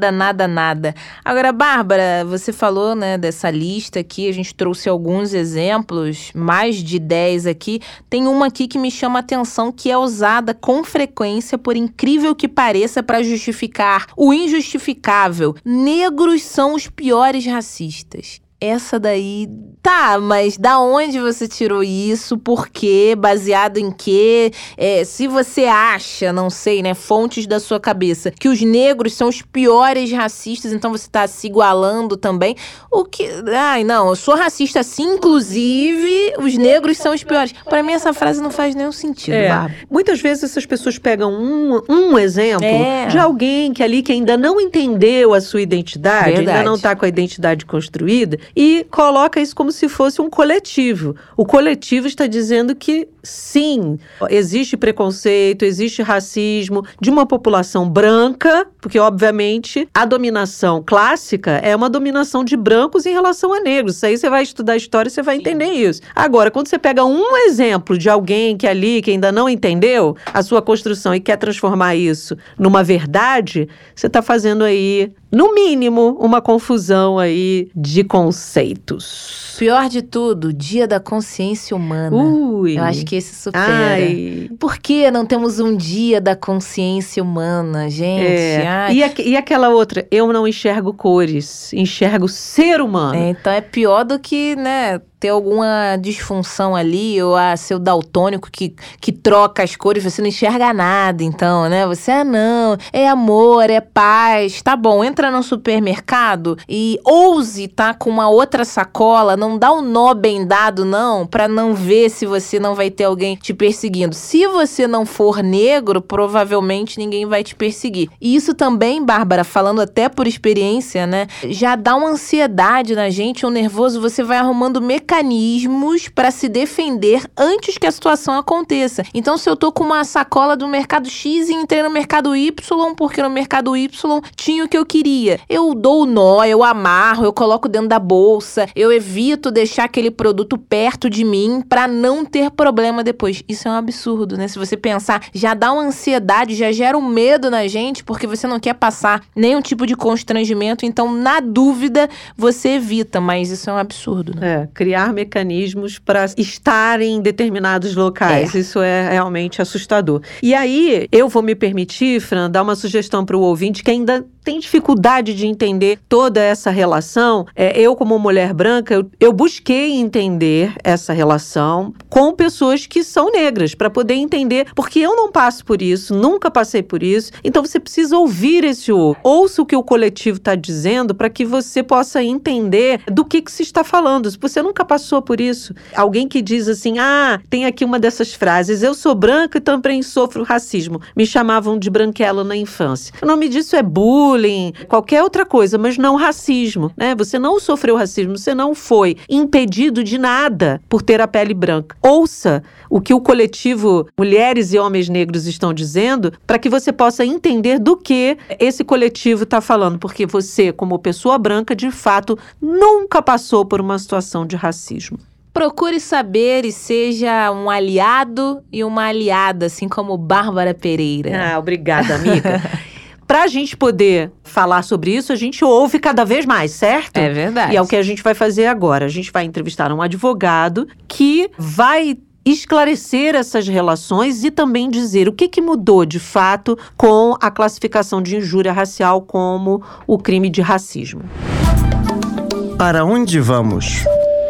S2: Nada. Agora, Bárbara, você falou, né, dessa lista aqui, a gente trouxe alguns exemplos, mais de 10 aqui. Tem uma aqui que me chama a atenção, que é usada com frequência, por incrível que pareça, para justificar o injustificável. Negros são os piores racistas. Essa daí, mas da onde você tirou isso? Por quê? Baseado em quê? Se você acha, não sei, né, fontes da sua cabeça, que os negros são os piores racistas, então você tá se igualando também. Eu sou racista sim, inclusive os negros são os piores. Pra mim essa frase não faz nenhum sentido, Bárbara.
S3: Muitas vezes essas pessoas pegam um exemplo de alguém que ainda não entendeu a sua identidade, ainda não tá com a identidade construída, e coloca isso como se fosse um coletivo. O coletivo está dizendo que, sim, existe preconceito, existe racismo de uma população branca, porque, obviamente, a dominação clássica é uma dominação de brancos em relação a negros. Isso aí você vai estudar história e você vai entender isso. Agora, quando você pega um exemplo de alguém que ainda não entendeu a sua construção e quer transformar isso numa verdade, você está fazendo aí, no mínimo, uma confusão aí de conceitos.
S2: Pior de tudo, Dia da Consciência Humana. Eu acho que esse supera. Por que não temos um Dia da Consciência Humana, gente?
S3: E aquela outra, eu não enxergo cores, enxergo ser humano.
S2: Então é pior do que, né, ter alguma disfunção ali, ou ser o daltônico que troca as cores, você não enxerga nada, então, né? Você, não, é amor, é paz, tá bom, entra entra no supermercado e ouse tá com uma outra sacola, não dá um nó bem dado não, pra não ver se você não vai ter alguém te perseguindo. Se você não for negro, provavelmente ninguém vai te perseguir. E isso também, Bárbara, falando até por experiência, né, já dá uma ansiedade na gente, um nervoso, você vai arrumando mecanismos pra se defender antes que a situação aconteça. Então, se eu tô com uma sacola do mercado X e entrei no mercado Y, porque no mercado Y tinha o que eu queria, eu dou o nó, eu amarro, eu coloco dentro da bolsa, eu evito deixar aquele produto perto de mim pra não ter problema depois. Isso é um absurdo, né? Se você pensar, já dá uma ansiedade, já gera um medo na gente, porque você não quer passar nenhum tipo de constrangimento, então, na dúvida, você evita, mas isso é um absurdo, né?
S3: Criar mecanismos para estar em determinados locais, isso é realmente assustador. E aí, eu vou me permitir, Fran, dar uma sugestão para o ouvinte que ainda tem dificuldade de entender toda essa relação. Eu, como mulher branca, eu busquei entender essa relação com pessoas que são negras, para poder entender, porque eu não passo por isso, nunca passei por isso, então você precisa ouvir esse outro. Ouça o que o coletivo está dizendo para que você possa entender do que se está falando. Se você nunca passou por isso, alguém que diz assim, tem aqui uma dessas frases, eu sou branca e também sofro racismo, me chamavam de branquela na infância. O nome disso é bullying, qualquer outra coisa, mas não racismo, né? Você não sofreu racismo, você não foi impedido de nada por ter a pele branca. Ouça o que o coletivo Mulheres e Homens Negros estão dizendo para que você possa entender do que esse coletivo está falando, porque você, como pessoa branca, de fato, nunca passou por uma situação de racismo.
S2: Procure saber e seja um aliado e uma aliada, assim como Bárbara Pereira.
S3: Obrigada, amiga. Para a gente poder falar sobre isso, a gente ouve cada vez mais, certo?
S2: É verdade.
S3: E é o que a gente vai fazer agora. A gente vai entrevistar um advogado que vai esclarecer essas relações e também dizer o que mudou de fato com a classificação de injúria racial como o crime de racismo.
S1: Para onde vamos?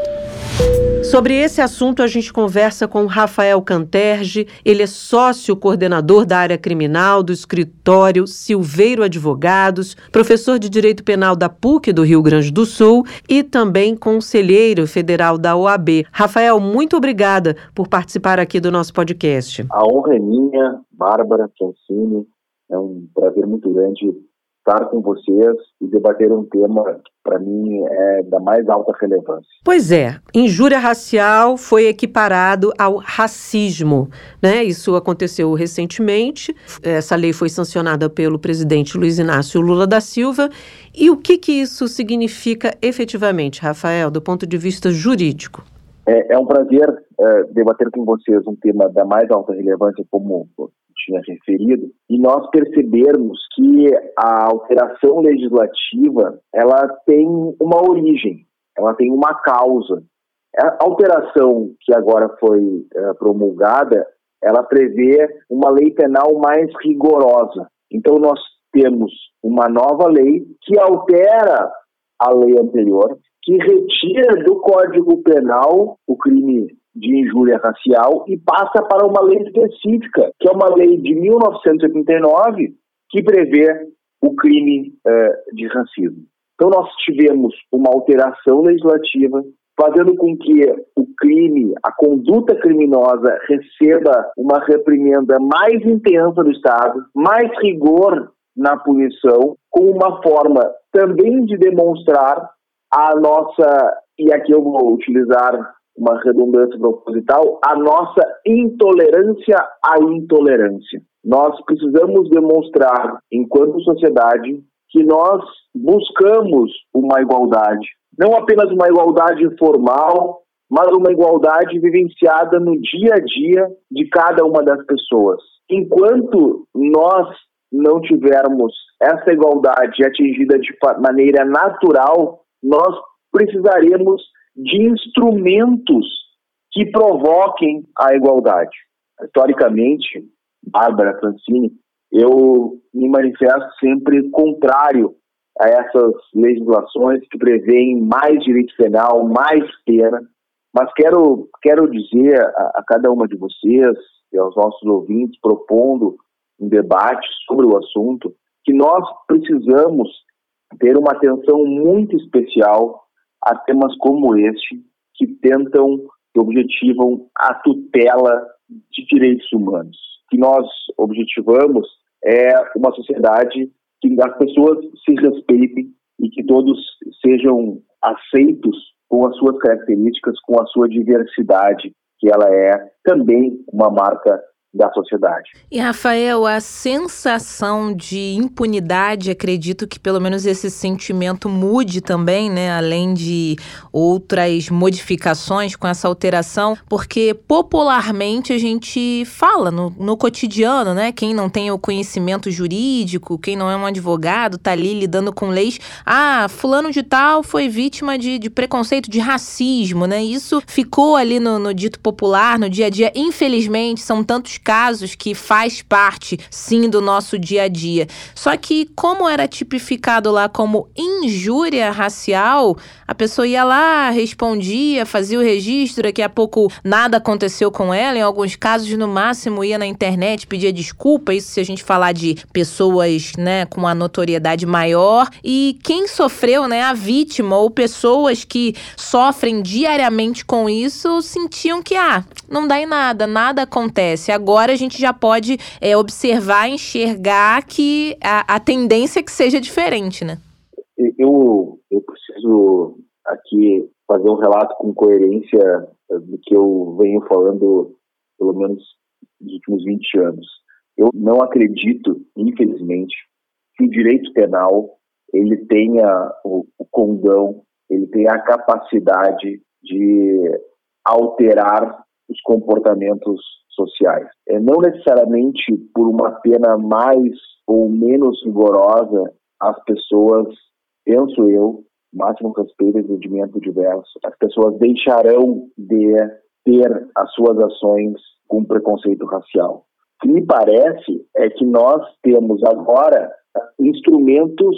S3: Sobre esse assunto, a gente conversa com Rafael Canterge. Ele é sócio-coordenador da área criminal do escritório Silveiro Advogados, professor de Direito Penal da PUC do Rio Grande do Sul e também conselheiro federal da OAB. Rafael, muito obrigada por participar aqui do nosso podcast.
S5: A honra é minha, Bárbara, Francine. É um prazer muito grande estar com vocês e debater um tema que, para mim, é da mais alta relevância.
S3: Pois é, injúria racial foi equiparado ao racismo, né? Isso aconteceu recentemente, essa lei foi sancionada pelo presidente Luiz Inácio Lula da Silva. E o que isso significa efetivamente, Rafael, do ponto de vista jurídico?
S5: É um prazer debater com vocês um tema da mais alta relevância, como tinha referido, e nós percebermos que a alteração legislativa, ela tem uma origem, ela tem uma causa. A alteração que agora foi promulgada, ela prevê uma lei penal mais rigorosa. Então nós temos uma nova lei que altera a lei anterior, que retira do Código Penal o crime de injúria racial e passa para uma lei específica, que é uma lei de 1989, que prevê o crime de racismo. Então nós tivemos uma alteração legislativa, fazendo com que o crime, a conduta criminosa, receba uma reprimenda mais intensa do Estado, mais rigor na punição, com uma forma também de demonstrar a nossa, e aqui eu vou utilizar uma redundância proposital, a nossa intolerância à intolerância. Nós precisamos demonstrar, enquanto sociedade, que nós buscamos uma igualdade. Não apenas uma igualdade formal, mas uma igualdade vivenciada no dia a dia de cada uma das pessoas. Enquanto nós não tivermos essa igualdade atingida de maneira natural, nós precisaremos de instrumentos que provoquem a igualdade. Historicamente, Bárbara, Francine, eu me manifesto sempre contrário a essas legislações que prevêem mais direito penal, mais pena, mas quero dizer a cada uma de vocês e aos nossos ouvintes, propondo um debate sobre o assunto, que nós precisamos ter uma atenção muito especial a temas como este, que objetivam a tutela de direitos humanos. O que nós objetivamos é uma sociedade que as pessoas se respeitem e que todos sejam aceitos com as suas características, com a sua diversidade, que ela é também uma marca da sociedade.
S2: E, Rafael, a sensação de impunidade, acredito que pelo menos esse sentimento mude também, né? Além de outras modificações com essa alteração, porque popularmente a gente fala no cotidiano, né? Quem não tem o conhecimento jurídico, quem não é um advogado, tá ali lidando com leis. Fulano de tal foi vítima de preconceito, de racismo, né? Isso ficou ali no dito popular, no dia a dia. Infelizmente, são tantos casos que faz parte, sim, do nosso dia a dia. Só que, como era tipificado lá como injúria racial, a pessoa ia lá, respondia, fazia o registro, daqui a pouco nada aconteceu com ela. Em alguns casos, no máximo, ia na internet, pedia desculpa. Isso se a gente falar de pessoas, né, com uma notoriedade maior. E quem sofreu, né, a vítima ou pessoas que sofrem diariamente com isso, sentiam que, não dá em nada acontece. Agora a gente já pode observar, enxergar que a tendência é que seja diferente, né?
S5: Eu preciso aqui fazer um relato com coerência do que eu venho falando pelo menos nos últimos 20 anos. Eu não acredito, infelizmente, que o direito penal ele tenha o condão, ele tenha a capacidade de alterar os comportamentos sociais. Não necessariamente por uma pena mais ou menos rigorosa, as pessoas, penso eu, máximo respeito e entendimento diverso, as pessoas deixarão de ter as suas ações com preconceito racial. O que me parece é que nós temos agora instrumentos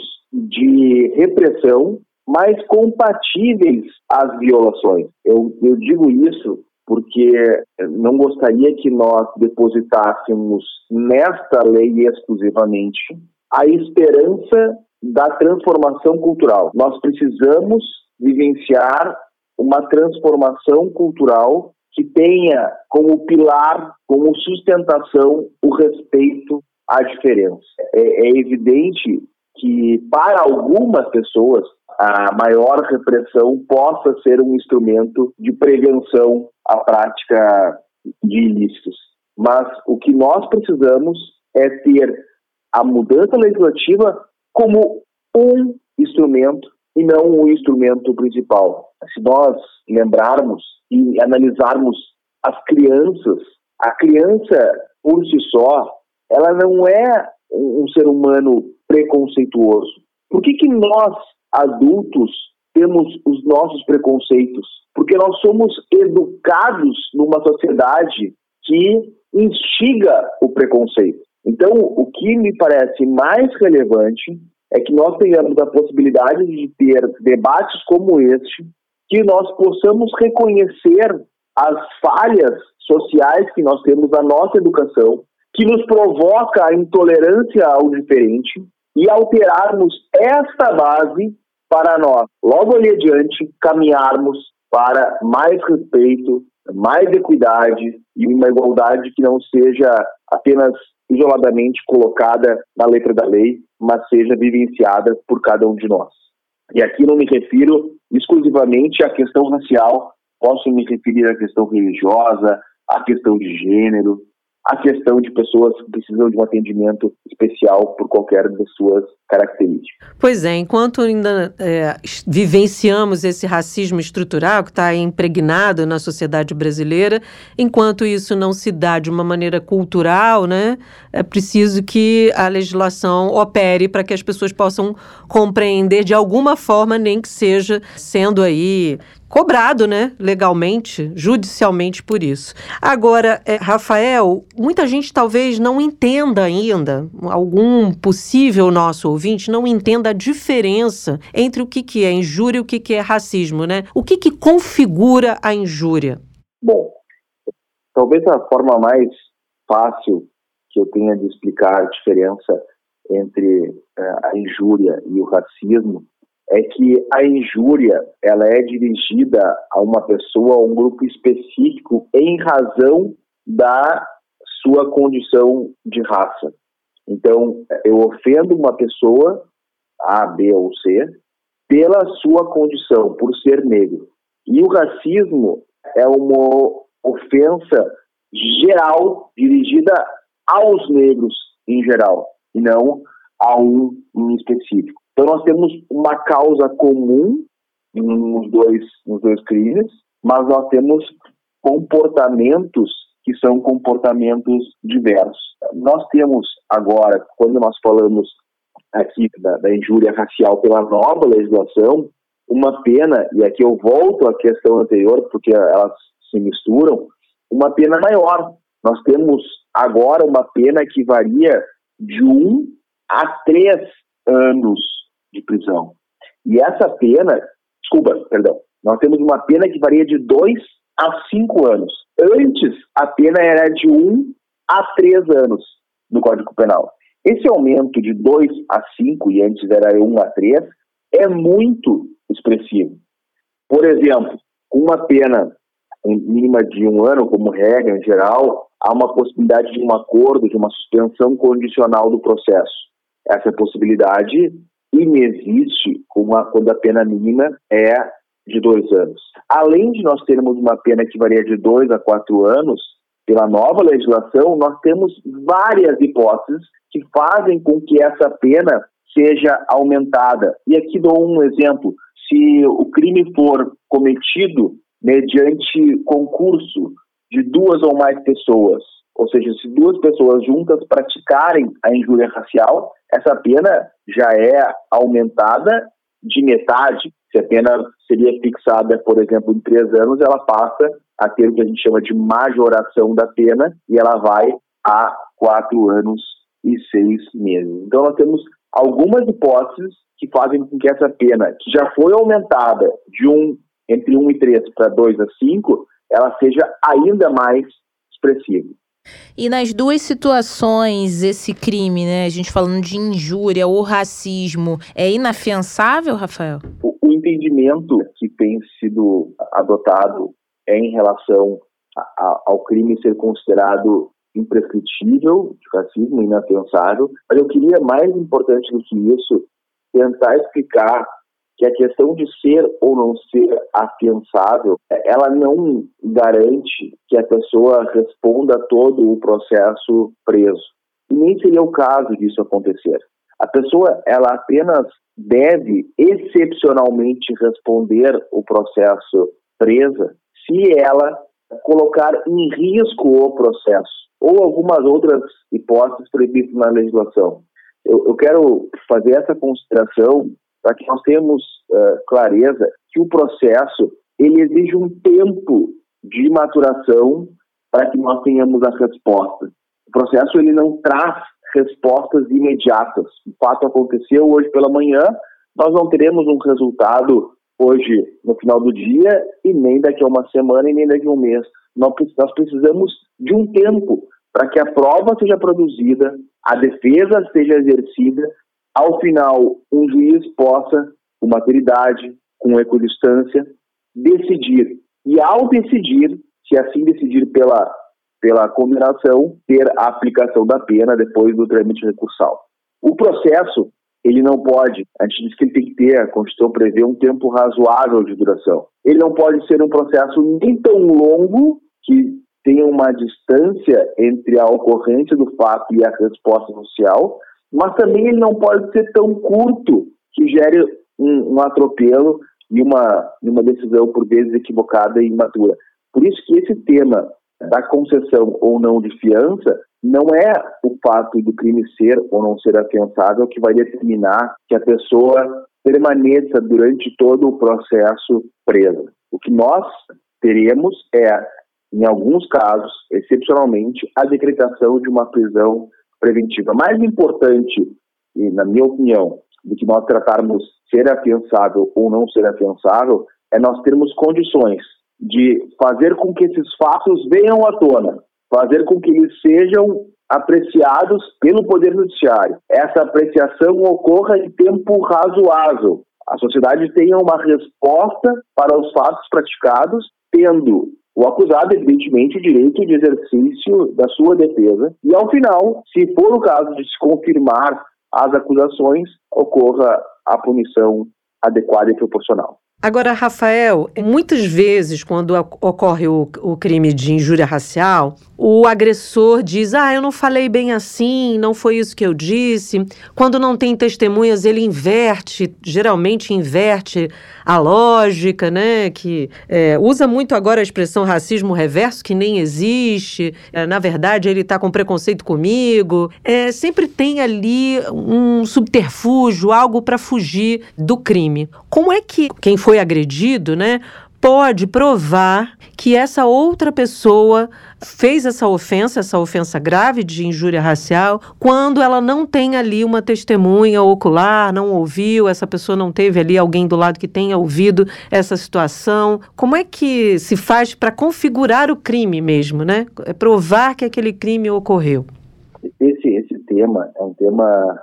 S5: de repressão mais compatíveis às violações. Eu digo isso porque não gostaria que nós depositássemos nesta lei exclusivamente a esperança da transformação cultural. Nós precisamos vivenciar uma transformação cultural que tenha como pilar, como sustentação, o respeito à diferença. É evidente que, para algumas pessoas, a maior repressão possa ser um instrumento de prevenção à prática de ilícitos. Mas o que nós precisamos é ter a mudança legislativa como um instrumento e não o instrumento principal. Se nós lembrarmos e analisarmos as crianças, a criança, por si só, ela não é um ser humano preconceituoso. Por que nós, adultos, temos os nossos preconceitos? Porque nós somos educados numa sociedade que instiga o preconceito. Então, o que me parece mais relevante é que nós tenhamos a possibilidade de ter debates como este, que nós possamos reconhecer as falhas sociais que nós temos na nossa educação, que nos provoca a intolerância ao diferente, e alterarmos esta base para nós, logo ali adiante, caminharmos para mais respeito, mais equidade e uma igualdade que não seja apenas isoladamente colocada na letra da lei, mas seja vivenciada por cada um de nós. E aqui não me refiro exclusivamente à questão racial, posso me referir à questão religiosa, à questão de gênero, à questão de pessoas que precisam de um atendimento especial por qualquer das suas características.
S3: Pois é, enquanto ainda vivenciamos esse racismo estrutural que está impregnado na sociedade brasileira, enquanto isso não se dá de uma maneira cultural, né, é preciso que a legislação opere para que as pessoas possam compreender de alguma forma, nem que seja sendo aí cobrado, né, legalmente, judicialmente por isso. Agora, Rafael, muita gente talvez não entenda ainda, algum possível nosso ouvinte não entenda a diferença entre o que é injúria e o que é racismo, né? O que configura a injúria?
S5: Bom, talvez a forma mais fácil que eu tenha de explicar a diferença entre a injúria e o racismo é que a injúria ela é dirigida a uma pessoa, a um grupo específico, em razão da sua condição de raça. Então, eu ofendo uma pessoa, A, B ou C, pela sua condição, por ser negro. E o racismo é uma ofensa geral, dirigida aos negros em geral, e não a um em específico. Então nós temos uma causa comum nos dois crimes, mas nós temos comportamentos que são comportamentos diversos. Nós temos agora, quando nós falamos aqui da injúria racial pela nova legislação, uma pena, e aqui eu volto à questão anterior, porque elas se misturam, uma pena maior. Nós temos agora uma pena que varia de 1 a 3 anos de prisão. E essa pena, nós temos uma pena que varia de 2 a 5 anos. Antes, a pena era de 1 a 3 anos no Código Penal. Esse aumento de 2 a 5, e antes era 1 a 3, é muito expressivo. Por exemplo, com uma pena mínima de 1 ano, como regra em geral, há uma possibilidade de um acordo, de uma suspensão condicional do processo. Essa possibilidade inexiste quando a pena mínima é de 2 anos. Além de nós termos uma pena que varia de 2 a 4 anos, pela nova legislação, nós temos várias hipóteses que fazem com que essa pena seja aumentada. E aqui dou um exemplo. Se o crime for cometido mediante concurso de 2 ou mais pessoas, ou seja, se 2 pessoas juntas praticarem a injúria racial, essa pena já é aumentada de metade. Se a pena seria fixada, por exemplo, em 3 anos, ela passa a ter o que a gente chama de majoração da pena e ela vai a 4 anos e 6 meses. Então nós temos algumas hipóteses que fazem com que essa pena, que já foi aumentada entre 1 e 3 para 2 a 5, ela seja ainda mais expressiva.
S2: E nas duas situações, esse crime, né, a gente falando de injúria ou racismo, é inafiançável, Rafael?
S5: O entendimento que tem sido adotado é em relação ao crime ser considerado imprescritível de racismo, inafiançável, mas eu queria, mais importante do que isso, tentar explicar que a questão de ser ou não ser afiançável, ela não garante que a pessoa responda todo o processo preso. E nem seria o caso disso acontecer. A pessoa, ela apenas deve excepcionalmente responder o processo presa se ela colocar em risco o processo ou algumas outras hipóteses previstas na legislação. Eu quero fazer essa consideração para que nós tenhamos clareza que o processo ele exige um tempo de maturação para que nós tenhamos a resposta. O processo ele não traz respostas imediatas. O fato aconteceu hoje pela manhã, nós não teremos um resultado hoje no final do dia e nem daqui a uma semana e nem daqui a um mês. Nós precisamos de um tempo para que a prova seja produzida, a defesa seja exercida, ao final um juiz possa, com maturidade, com equidistância, decidir. E ao decidir, se assim decidir pela condenação, ter a aplicação da pena depois do trâmite recursal. O processo, ele não pode, a gente diz que ele tem que ter, a Constituição prevê um tempo razoável de duração. Ele não pode ser um processo nem tão longo que tenha uma distância entre a ocorrência do fato e a resposta social, mas também ele não pode ser tão curto que gere um atropelo e uma decisão, por vezes, equivocada e imatura. Por isso que esse tema da concessão ou não de fiança não é o fato do crime ser ou não ser afiançável que vai determinar que a pessoa permaneça durante todo o processo presa. O que nós teremos é, em alguns casos, excepcionalmente, a decretação de uma prisão preventiva. Mais importante, e na minha opinião, do que nós tratarmos ser afiançável ou não ser afiançável, é nós termos condições de fazer com que esses fatos venham à tona, fazer com que eles sejam apreciados pelo Poder Judiciário. Essa apreciação ocorra em tempo razoável. A sociedade tenha uma resposta para os fatos praticados, tendo o acusado, evidentemente, o direito de exercício da sua defesa. E, ao final, se for o caso de se confirmar as acusações, ocorra a punição adequada e proporcional.
S3: Agora, Rafael, muitas vezes, quando ocorre o crime de injúria racial, o agressor diz, eu não falei bem assim, não foi isso que eu disse. Quando não tem testemunhas, ele geralmente inverte a lógica, né? Que usa muito agora a expressão racismo reverso, que nem existe. Na verdade, ele está com preconceito comigo. Sempre tem ali um subterfúgio, algo para fugir do crime. Como é que quem foi agredido, né, pode provar que essa outra pessoa fez essa ofensa grave de injúria racial, quando ela não tem ali uma testemunha ocular, não ouviu, essa pessoa não teve ali alguém do lado que tenha ouvido essa situação? Como é que se faz para configurar o crime mesmo, né? Provar que aquele crime ocorreu?
S5: Esse tema é um tema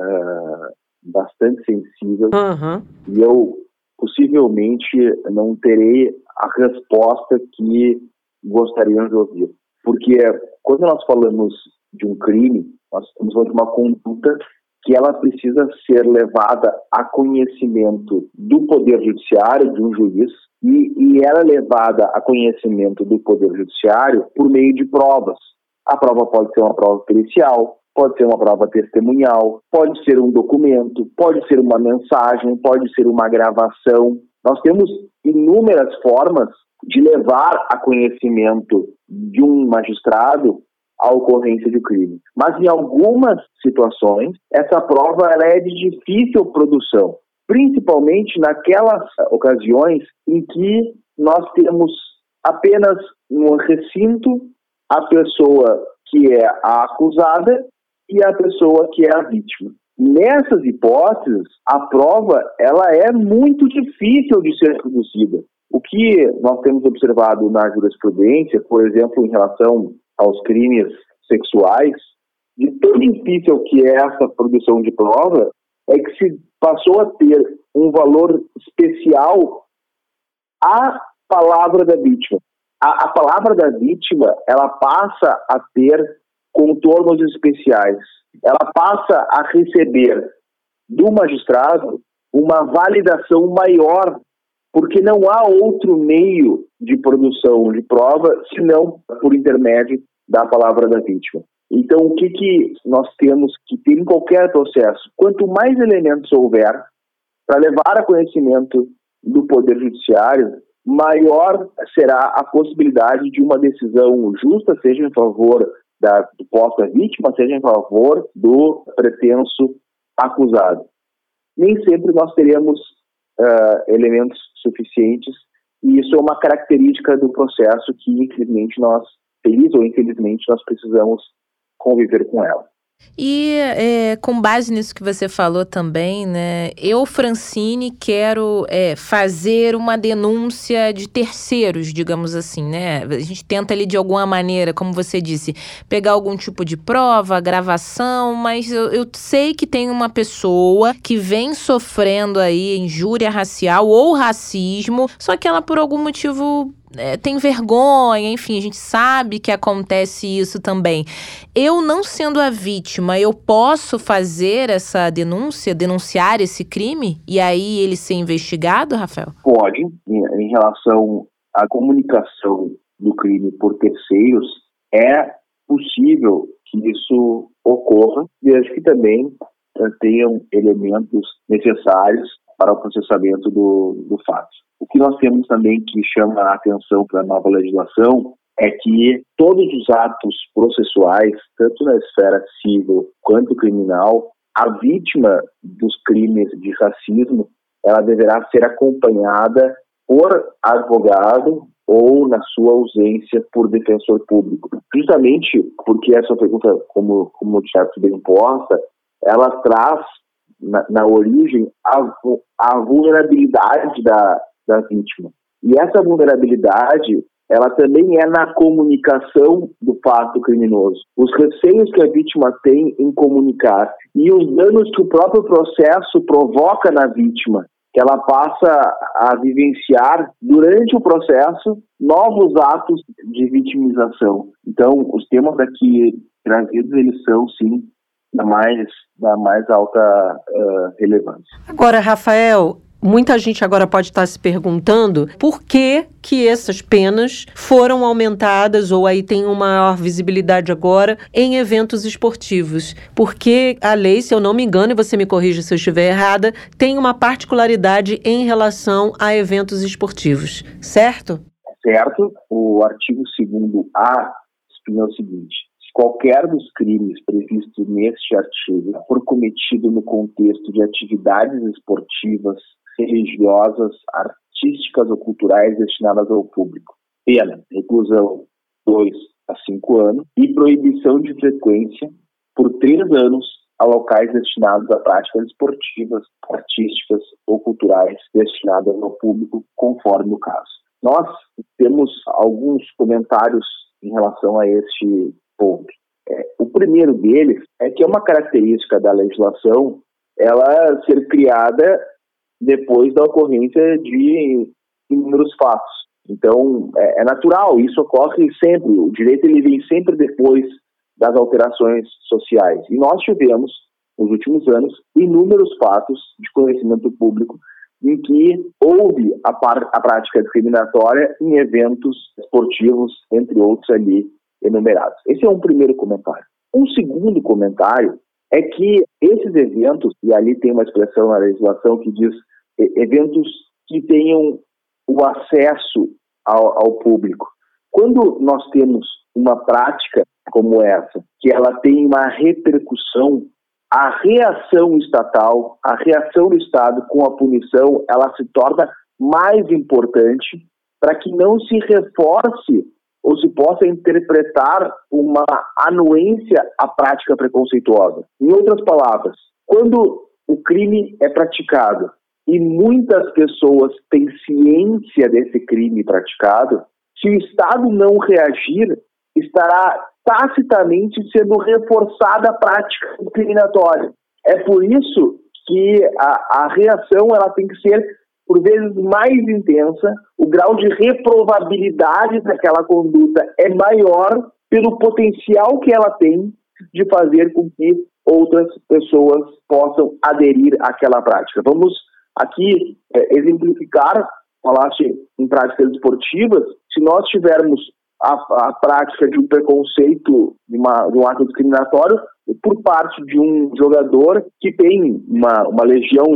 S5: bastante sensível. E eu possivelmente não terei a resposta que gostaríamos de ouvir. Porque quando nós falamos de um crime, nós estamos falando de uma conduta que ela precisa ser levada a conhecimento do Poder Judiciário, de um juiz, e ela é levada a conhecimento do Poder Judiciário por meio de provas. A prova pode ser uma prova pericial, pode ser uma prova testemunhal, pode ser um documento, pode ser uma mensagem, pode ser uma gravação. Nós temos inúmeras formas de levar a conhecimento de um magistrado a ocorrência de crime. Mas em algumas situações, essa prova ela é de difícil produção, principalmente naquelas ocasiões em que nós temos apenas no recinto a pessoa que é a acusada e a pessoa que é a vítima. Nessas hipóteses, a prova ela é muito difícil de ser produzida. O que nós temos observado na jurisprudência, por exemplo, em relação aos crimes sexuais, de tão difícil que é essa produção de prova, é que se passou a ter um valor especial à palavra da vítima. A palavra da vítima, ela passa a ter contornos especiais. Ela passa a receber do magistrado uma validação maior, porque não há outro meio de produção de prova senão por intermédio da palavra da vítima. Então, o que nós temos que ter em qualquer processo? Quanto mais elementos houver para levar a conhecimento do Poder Judiciário, maior será a possibilidade de uma decisão justa, seja em favor da suposta vítima, seja em favor do pretenso acusado. Nem sempre nós teremos elementos suficientes, e isso é uma característica do processo que, infelizmente, feliz ou infelizmente, nós precisamos conviver com ela.
S2: E com base nisso que você falou também, né, eu, Francine, quero fazer uma denúncia de terceiros, digamos assim, né? A gente tenta ali de alguma maneira, como você disse, pegar algum tipo de prova, gravação, mas eu sei que tem uma pessoa que vem sofrendo aí injúria racial ou racismo, só que ela por algum motivo tem vergonha, enfim, a gente sabe que acontece isso também. Eu, não sendo a vítima, eu posso fazer essa denúncia, denunciar esse crime e aí ele ser investigado, Rafael?
S5: Pode. Em relação à comunicação do crime por terceiros, é possível que isso ocorra, desde que também tenham elementos necessários para o processamento do fato. O que nós temos também que chama a atenção para a nova legislação é que todos os atos processuais, tanto na esfera civil quanto criminal, a vítima dos crimes de racismo, ela deverá ser acompanhada por advogado ou, na sua ausência, por defensor público. Justamente porque essa pergunta, como o Thiago bem posta, ela traz na origem a vulnerabilidade da vítima. E essa vulnerabilidade, ela também é na comunicação do fato criminoso. Os receios que a vítima tem em comunicar e os danos que o próprio processo provoca na vítima, que ela passa a vivenciar durante o processo novos atos de vitimização. Então, os temas aqui trazidos, eles são, sim, da mais alta relevância.
S3: Agora, Rafael, muita gente agora pode estar se perguntando por que essas penas foram aumentadas ou aí tem uma maior visibilidade agora em eventos esportivos. Porque a lei, se eu não me engano, e você me corrija se eu estiver errada, tem uma particularidade em relação a eventos esportivos, certo?
S5: Certo. O artigo 2º-A explica o seguinte: qualquer dos crimes previstos neste artigo for cometido no contexto de atividades esportivas, religiosas, artísticas ou culturais destinadas ao público. Pena, reclusão 2 a 5 anos e proibição de frequência por 3 anos a locais destinados a práticas esportivas, artísticas ou culturais destinadas ao público, conforme o caso. Nós temos alguns comentários em relação a este ponto. O primeiro deles é que é uma característica da legislação ela ser criada depois da ocorrência de inúmeros fatos. Então, é natural, isso ocorre sempre. O direito ele vem sempre depois das alterações sociais. E nós tivemos, nos últimos anos, inúmeros fatos de conhecimento público em que houve a prática discriminatória em eventos esportivos, entre outros ali enumerados. Esse é um primeiro comentário. Um segundo comentário é que esses eventos, e ali tem uma expressão na legislação que diz eventos que tenham o acesso ao público. Quando nós temos uma prática como essa, que ela tem uma repercussão, a reação estatal, a reação do Estado com a punição, ela se torna mais importante para que não se reforce ou se possa interpretar uma anuência à prática preconceituosa. Em outras palavras, quando o crime é praticado e muitas pessoas têm ciência desse crime praticado, se o Estado não reagir, estará tacitamente sendo reforçada a prática discriminatória. É por isso que a reação ela tem que ser, por vezes, mais intensa, o grau de reprovabilidade daquela conduta é maior pelo potencial que ela tem de fazer com que outras pessoas possam aderir àquela prática. Vamos aqui exemplificar, falaste em práticas esportivas, se nós tivermos a prática de um preconceito, de um ato discriminatório por parte de um jogador que tem uma legião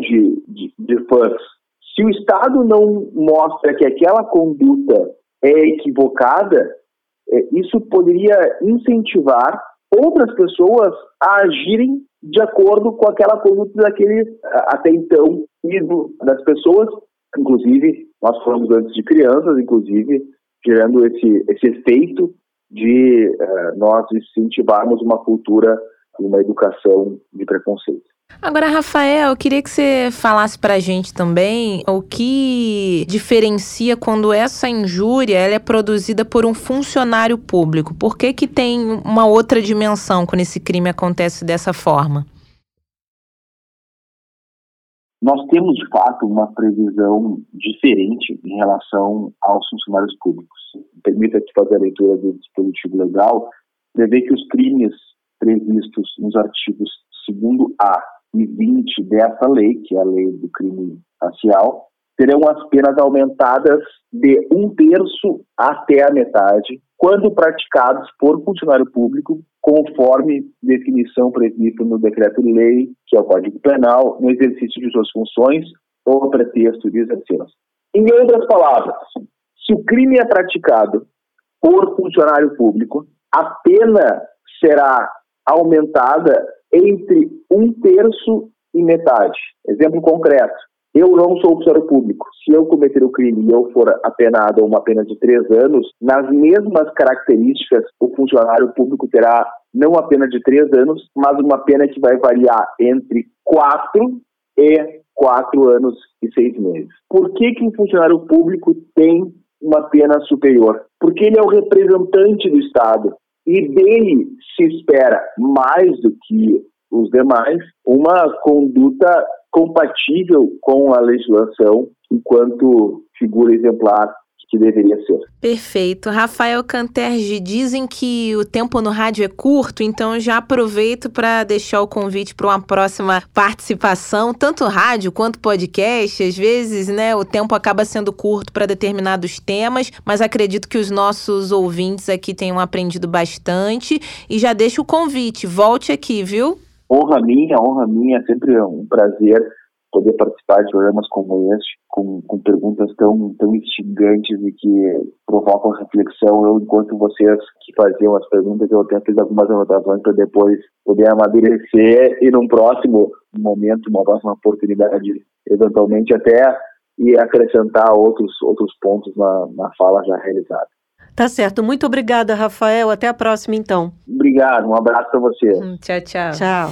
S5: de fãs. Se o Estado não mostra que aquela conduta é equivocada, isso poderia incentivar outras pessoas a agirem de acordo com aquela conduta daquele, até então, ídolo das pessoas. Inclusive, nós falamos antes de crianças, inclusive, gerando esse efeito de nós incentivarmos uma cultura e uma educação de preconceito.
S2: Agora, Rafael, eu queria que você falasse pra gente também o que diferencia quando essa injúria ela é produzida por um funcionário público. Por que tem uma outra dimensão quando esse crime acontece dessa forma?
S5: Nós temos, de fato, uma previsão diferente em relação aos funcionários públicos. Permita aqui fazer a leitura do dispositivo legal, prevê que os crimes previstos nos artigos 2º-A e 20 dessa lei, que é a lei do crime racial, terão as penas aumentadas de 1/3 até a metade, quando praticados por funcionário público, conforme definição prevista no decreto-lei, que é o Código Penal, no exercício de suas funções ou a pretexto de exercê-las. Em outras palavras, se o crime é praticado por funcionário público, a pena será aumentada entre 1/3 e metade. Exemplo concreto. Eu não sou funcionário público. Se eu cometer o crime e eu for apenado a uma pena de 3 anos, nas mesmas características, o funcionário público terá não a pena de 3 anos, mas uma pena que vai variar entre 4 e 4 anos e 6 meses. Por que um funcionário público tem uma pena superior, porque ele é o representante do Estado e dele se espera, mais do que os demais, uma conduta compatível com a legislação enquanto figura exemplar que deveria ser.
S2: Perfeito. Rafael Cantergi, dizem que o tempo no rádio é curto, então eu já aproveito para deixar o convite para uma próxima participação, tanto rádio quanto podcast. Às vezes, né, o tempo acaba sendo curto para determinados temas, mas acredito que os nossos ouvintes aqui tenham aprendido bastante e já deixo o convite. Volte aqui, viu?
S5: Honra minha, sempre é um prazer poder participar de programas como este, com perguntas tão instigantes e que provocam reflexão. Eu, enquanto vocês que faziam as perguntas, eu até fiz algumas anotações para depois poder amadurecer e num próximo momento, uma próxima oportunidade, eventualmente até e acrescentar outros pontos na fala já realizada.
S3: Tá certo. Muito obrigada, Rafael. Até a próxima, então.
S5: Obrigado. Um abraço para você.
S2: Tchau, tchau.
S3: Tchau.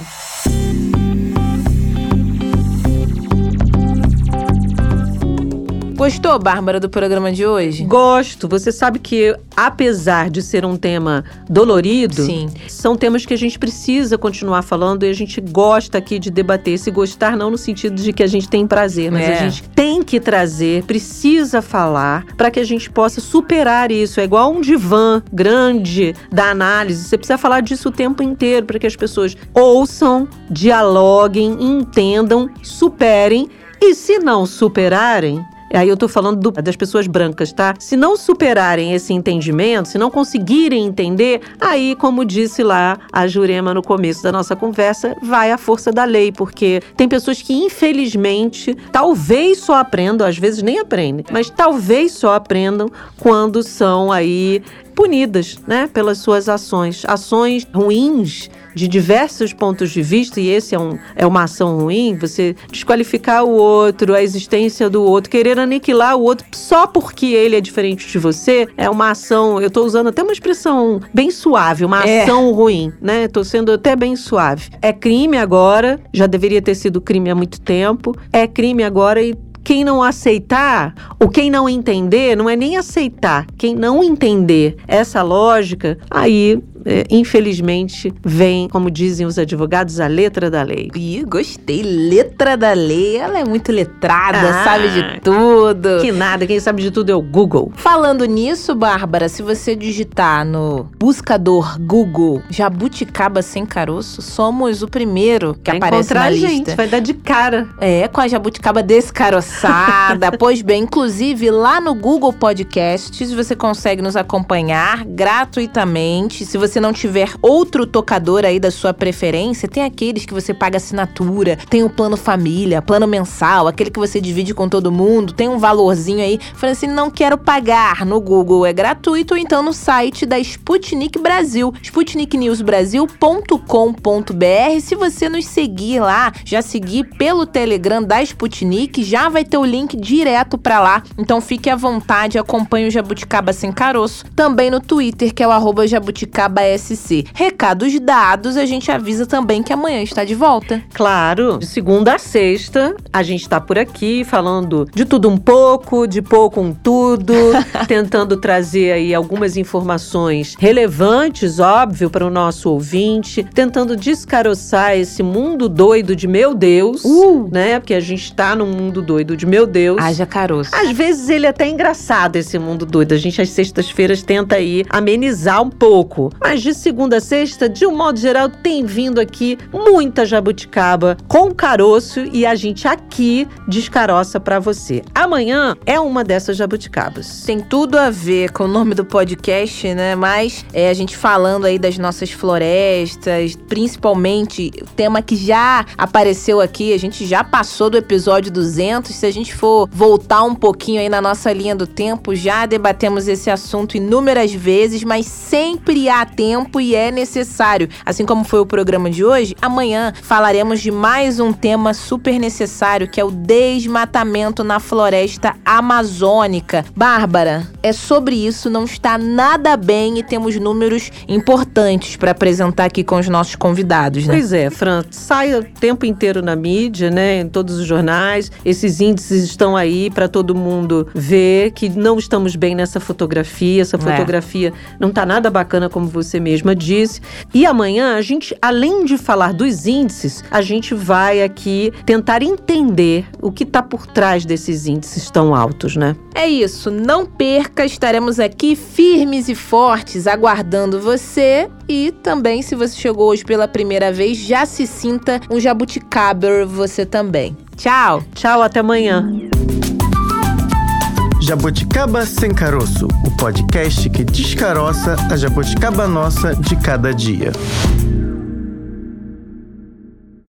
S2: Gostou, Bárbara, do programa de hoje?
S3: Gosto. Você sabe que, apesar de ser um tema dolorido,
S2: Sim.
S3: São temas que a gente precisa continuar falando e a gente gosta aqui de debater. Se gostar, não no sentido de que a gente tem prazer, mas a gente tem que trazer, precisa falar para que a gente possa superar isso. É igual um divã grande da análise. Você precisa falar disso o tempo inteiro para que as pessoas ouçam, dialoguem, entendam, superem. E se não superarem, aí eu tô falando das pessoas brancas, tá? Se não superarem esse entendimento, se não conseguirem entender, aí, como disse lá a Jurema no começo da nossa conversa, vai a força da lei, porque tem pessoas que, infelizmente, talvez só aprendam, às vezes nem aprendem, mas talvez só aprendam quando são aí punidas, né, pelas suas ações ruins de diversos pontos de vista, e esse é uma ação ruim, você desqualificar o outro, a existência do outro, querer aniquilar o outro só porque ele é diferente de você, é uma ação, eu tô usando até uma expressão bem suave, uma ação ruim, né, tô sendo até bem suave. É crime agora, já deveria ter sido crime há muito tempo, é crime agora e quem não aceitar, ou quem não entender, não é nem aceitar. Quem não entender essa lógica, aí, infelizmente, vem, como dizem os advogados, a letra da lei.
S2: Ih, gostei. Letra da lei. Ela é muito letrada, sabe de tudo.
S3: Que nada, quem sabe de tudo é o Google.
S2: Falando nisso, Bárbara, se você digitar no buscador Google Jabuticaba Sem Caroço, somos o primeiro que aparece na lista.
S3: Gente, vai dar de cara.
S2: Com a jabuticaba descaroçada. Pois bem, inclusive lá no Google Podcasts você consegue nos acompanhar gratuitamente. Se você não tiver outro tocador aí da sua preferência, tem aqueles que você paga assinatura, tem o plano família, plano mensal, aquele que você divide com todo mundo, tem um valorzinho aí. Falando assim, não quero pagar. No Google é gratuito, ou então no site da Sputnik Brasil, sputniknewsbrasil.com.br. Se você nos seguir lá, já seguir pelo Telegram da Sputnik, já vai ter o link direto pra lá. Então fique à vontade, acompanhe o Jabuticaba Sem Caroço. Também no Twitter, que é o @JabuticabaSC. Recados dados, a gente avisa também que amanhã está de volta.
S3: Claro, de segunda a sexta, a gente tá por aqui falando de tudo um pouco, de pouco um tudo, tentando trazer aí algumas informações relevantes, óbvio, para o nosso ouvinte, tentando descaroçar esse mundo doido de meu Deus, né? Porque a gente tá num mundo doido de meu Deus.
S2: Haja caroço.
S3: Às vezes ele é até engraçado, esse mundo doido. A gente, às sextas-feiras, tenta aí amenizar um pouco. Mas de segunda a sexta, de um modo geral, tem vindo aqui muita jabuticaba com caroço e a gente aqui descaroça pra você. Amanhã é uma dessas jabuticabas.
S2: Tem tudo a ver com o nome do podcast, né? Mas a gente falando aí das nossas florestas, principalmente o tema que já apareceu aqui, a gente já passou do episódio 200, se a gente for voltar um pouquinho aí na nossa linha do tempo, já debatemos esse assunto inúmeras vezes, mas sempre há tempo e é necessário. Assim como foi o programa de hoje, amanhã falaremos de mais um tema super necessário, que é o desmatamento na floresta amazônica. Bárbara, é sobre isso, não está nada bem e temos números importantes para apresentar aqui com os nossos convidados, né?
S3: Pois é, Fran, sai o tempo inteiro na mídia, né, em todos os jornais. Esses índices estão aí para todo mundo ver que não estamos bem nessa fotografia. Essa fotografia não está nada bacana, como você mesma disse. E amanhã, a gente, além de falar dos índices, a gente vai aqui tentar entender o que está por trás desses índices tão altos, né?
S2: É isso, não perca, estaremos aqui firmes e fortes, aguardando você. E também, se você chegou hoje pela primeira vez, já se sinta um jabuticaber você também. Tchau!
S3: Tchau, até amanhã!
S1: Jabuticaba Sem Caroço, o podcast que descaroça a jabuticaba nossa de cada dia.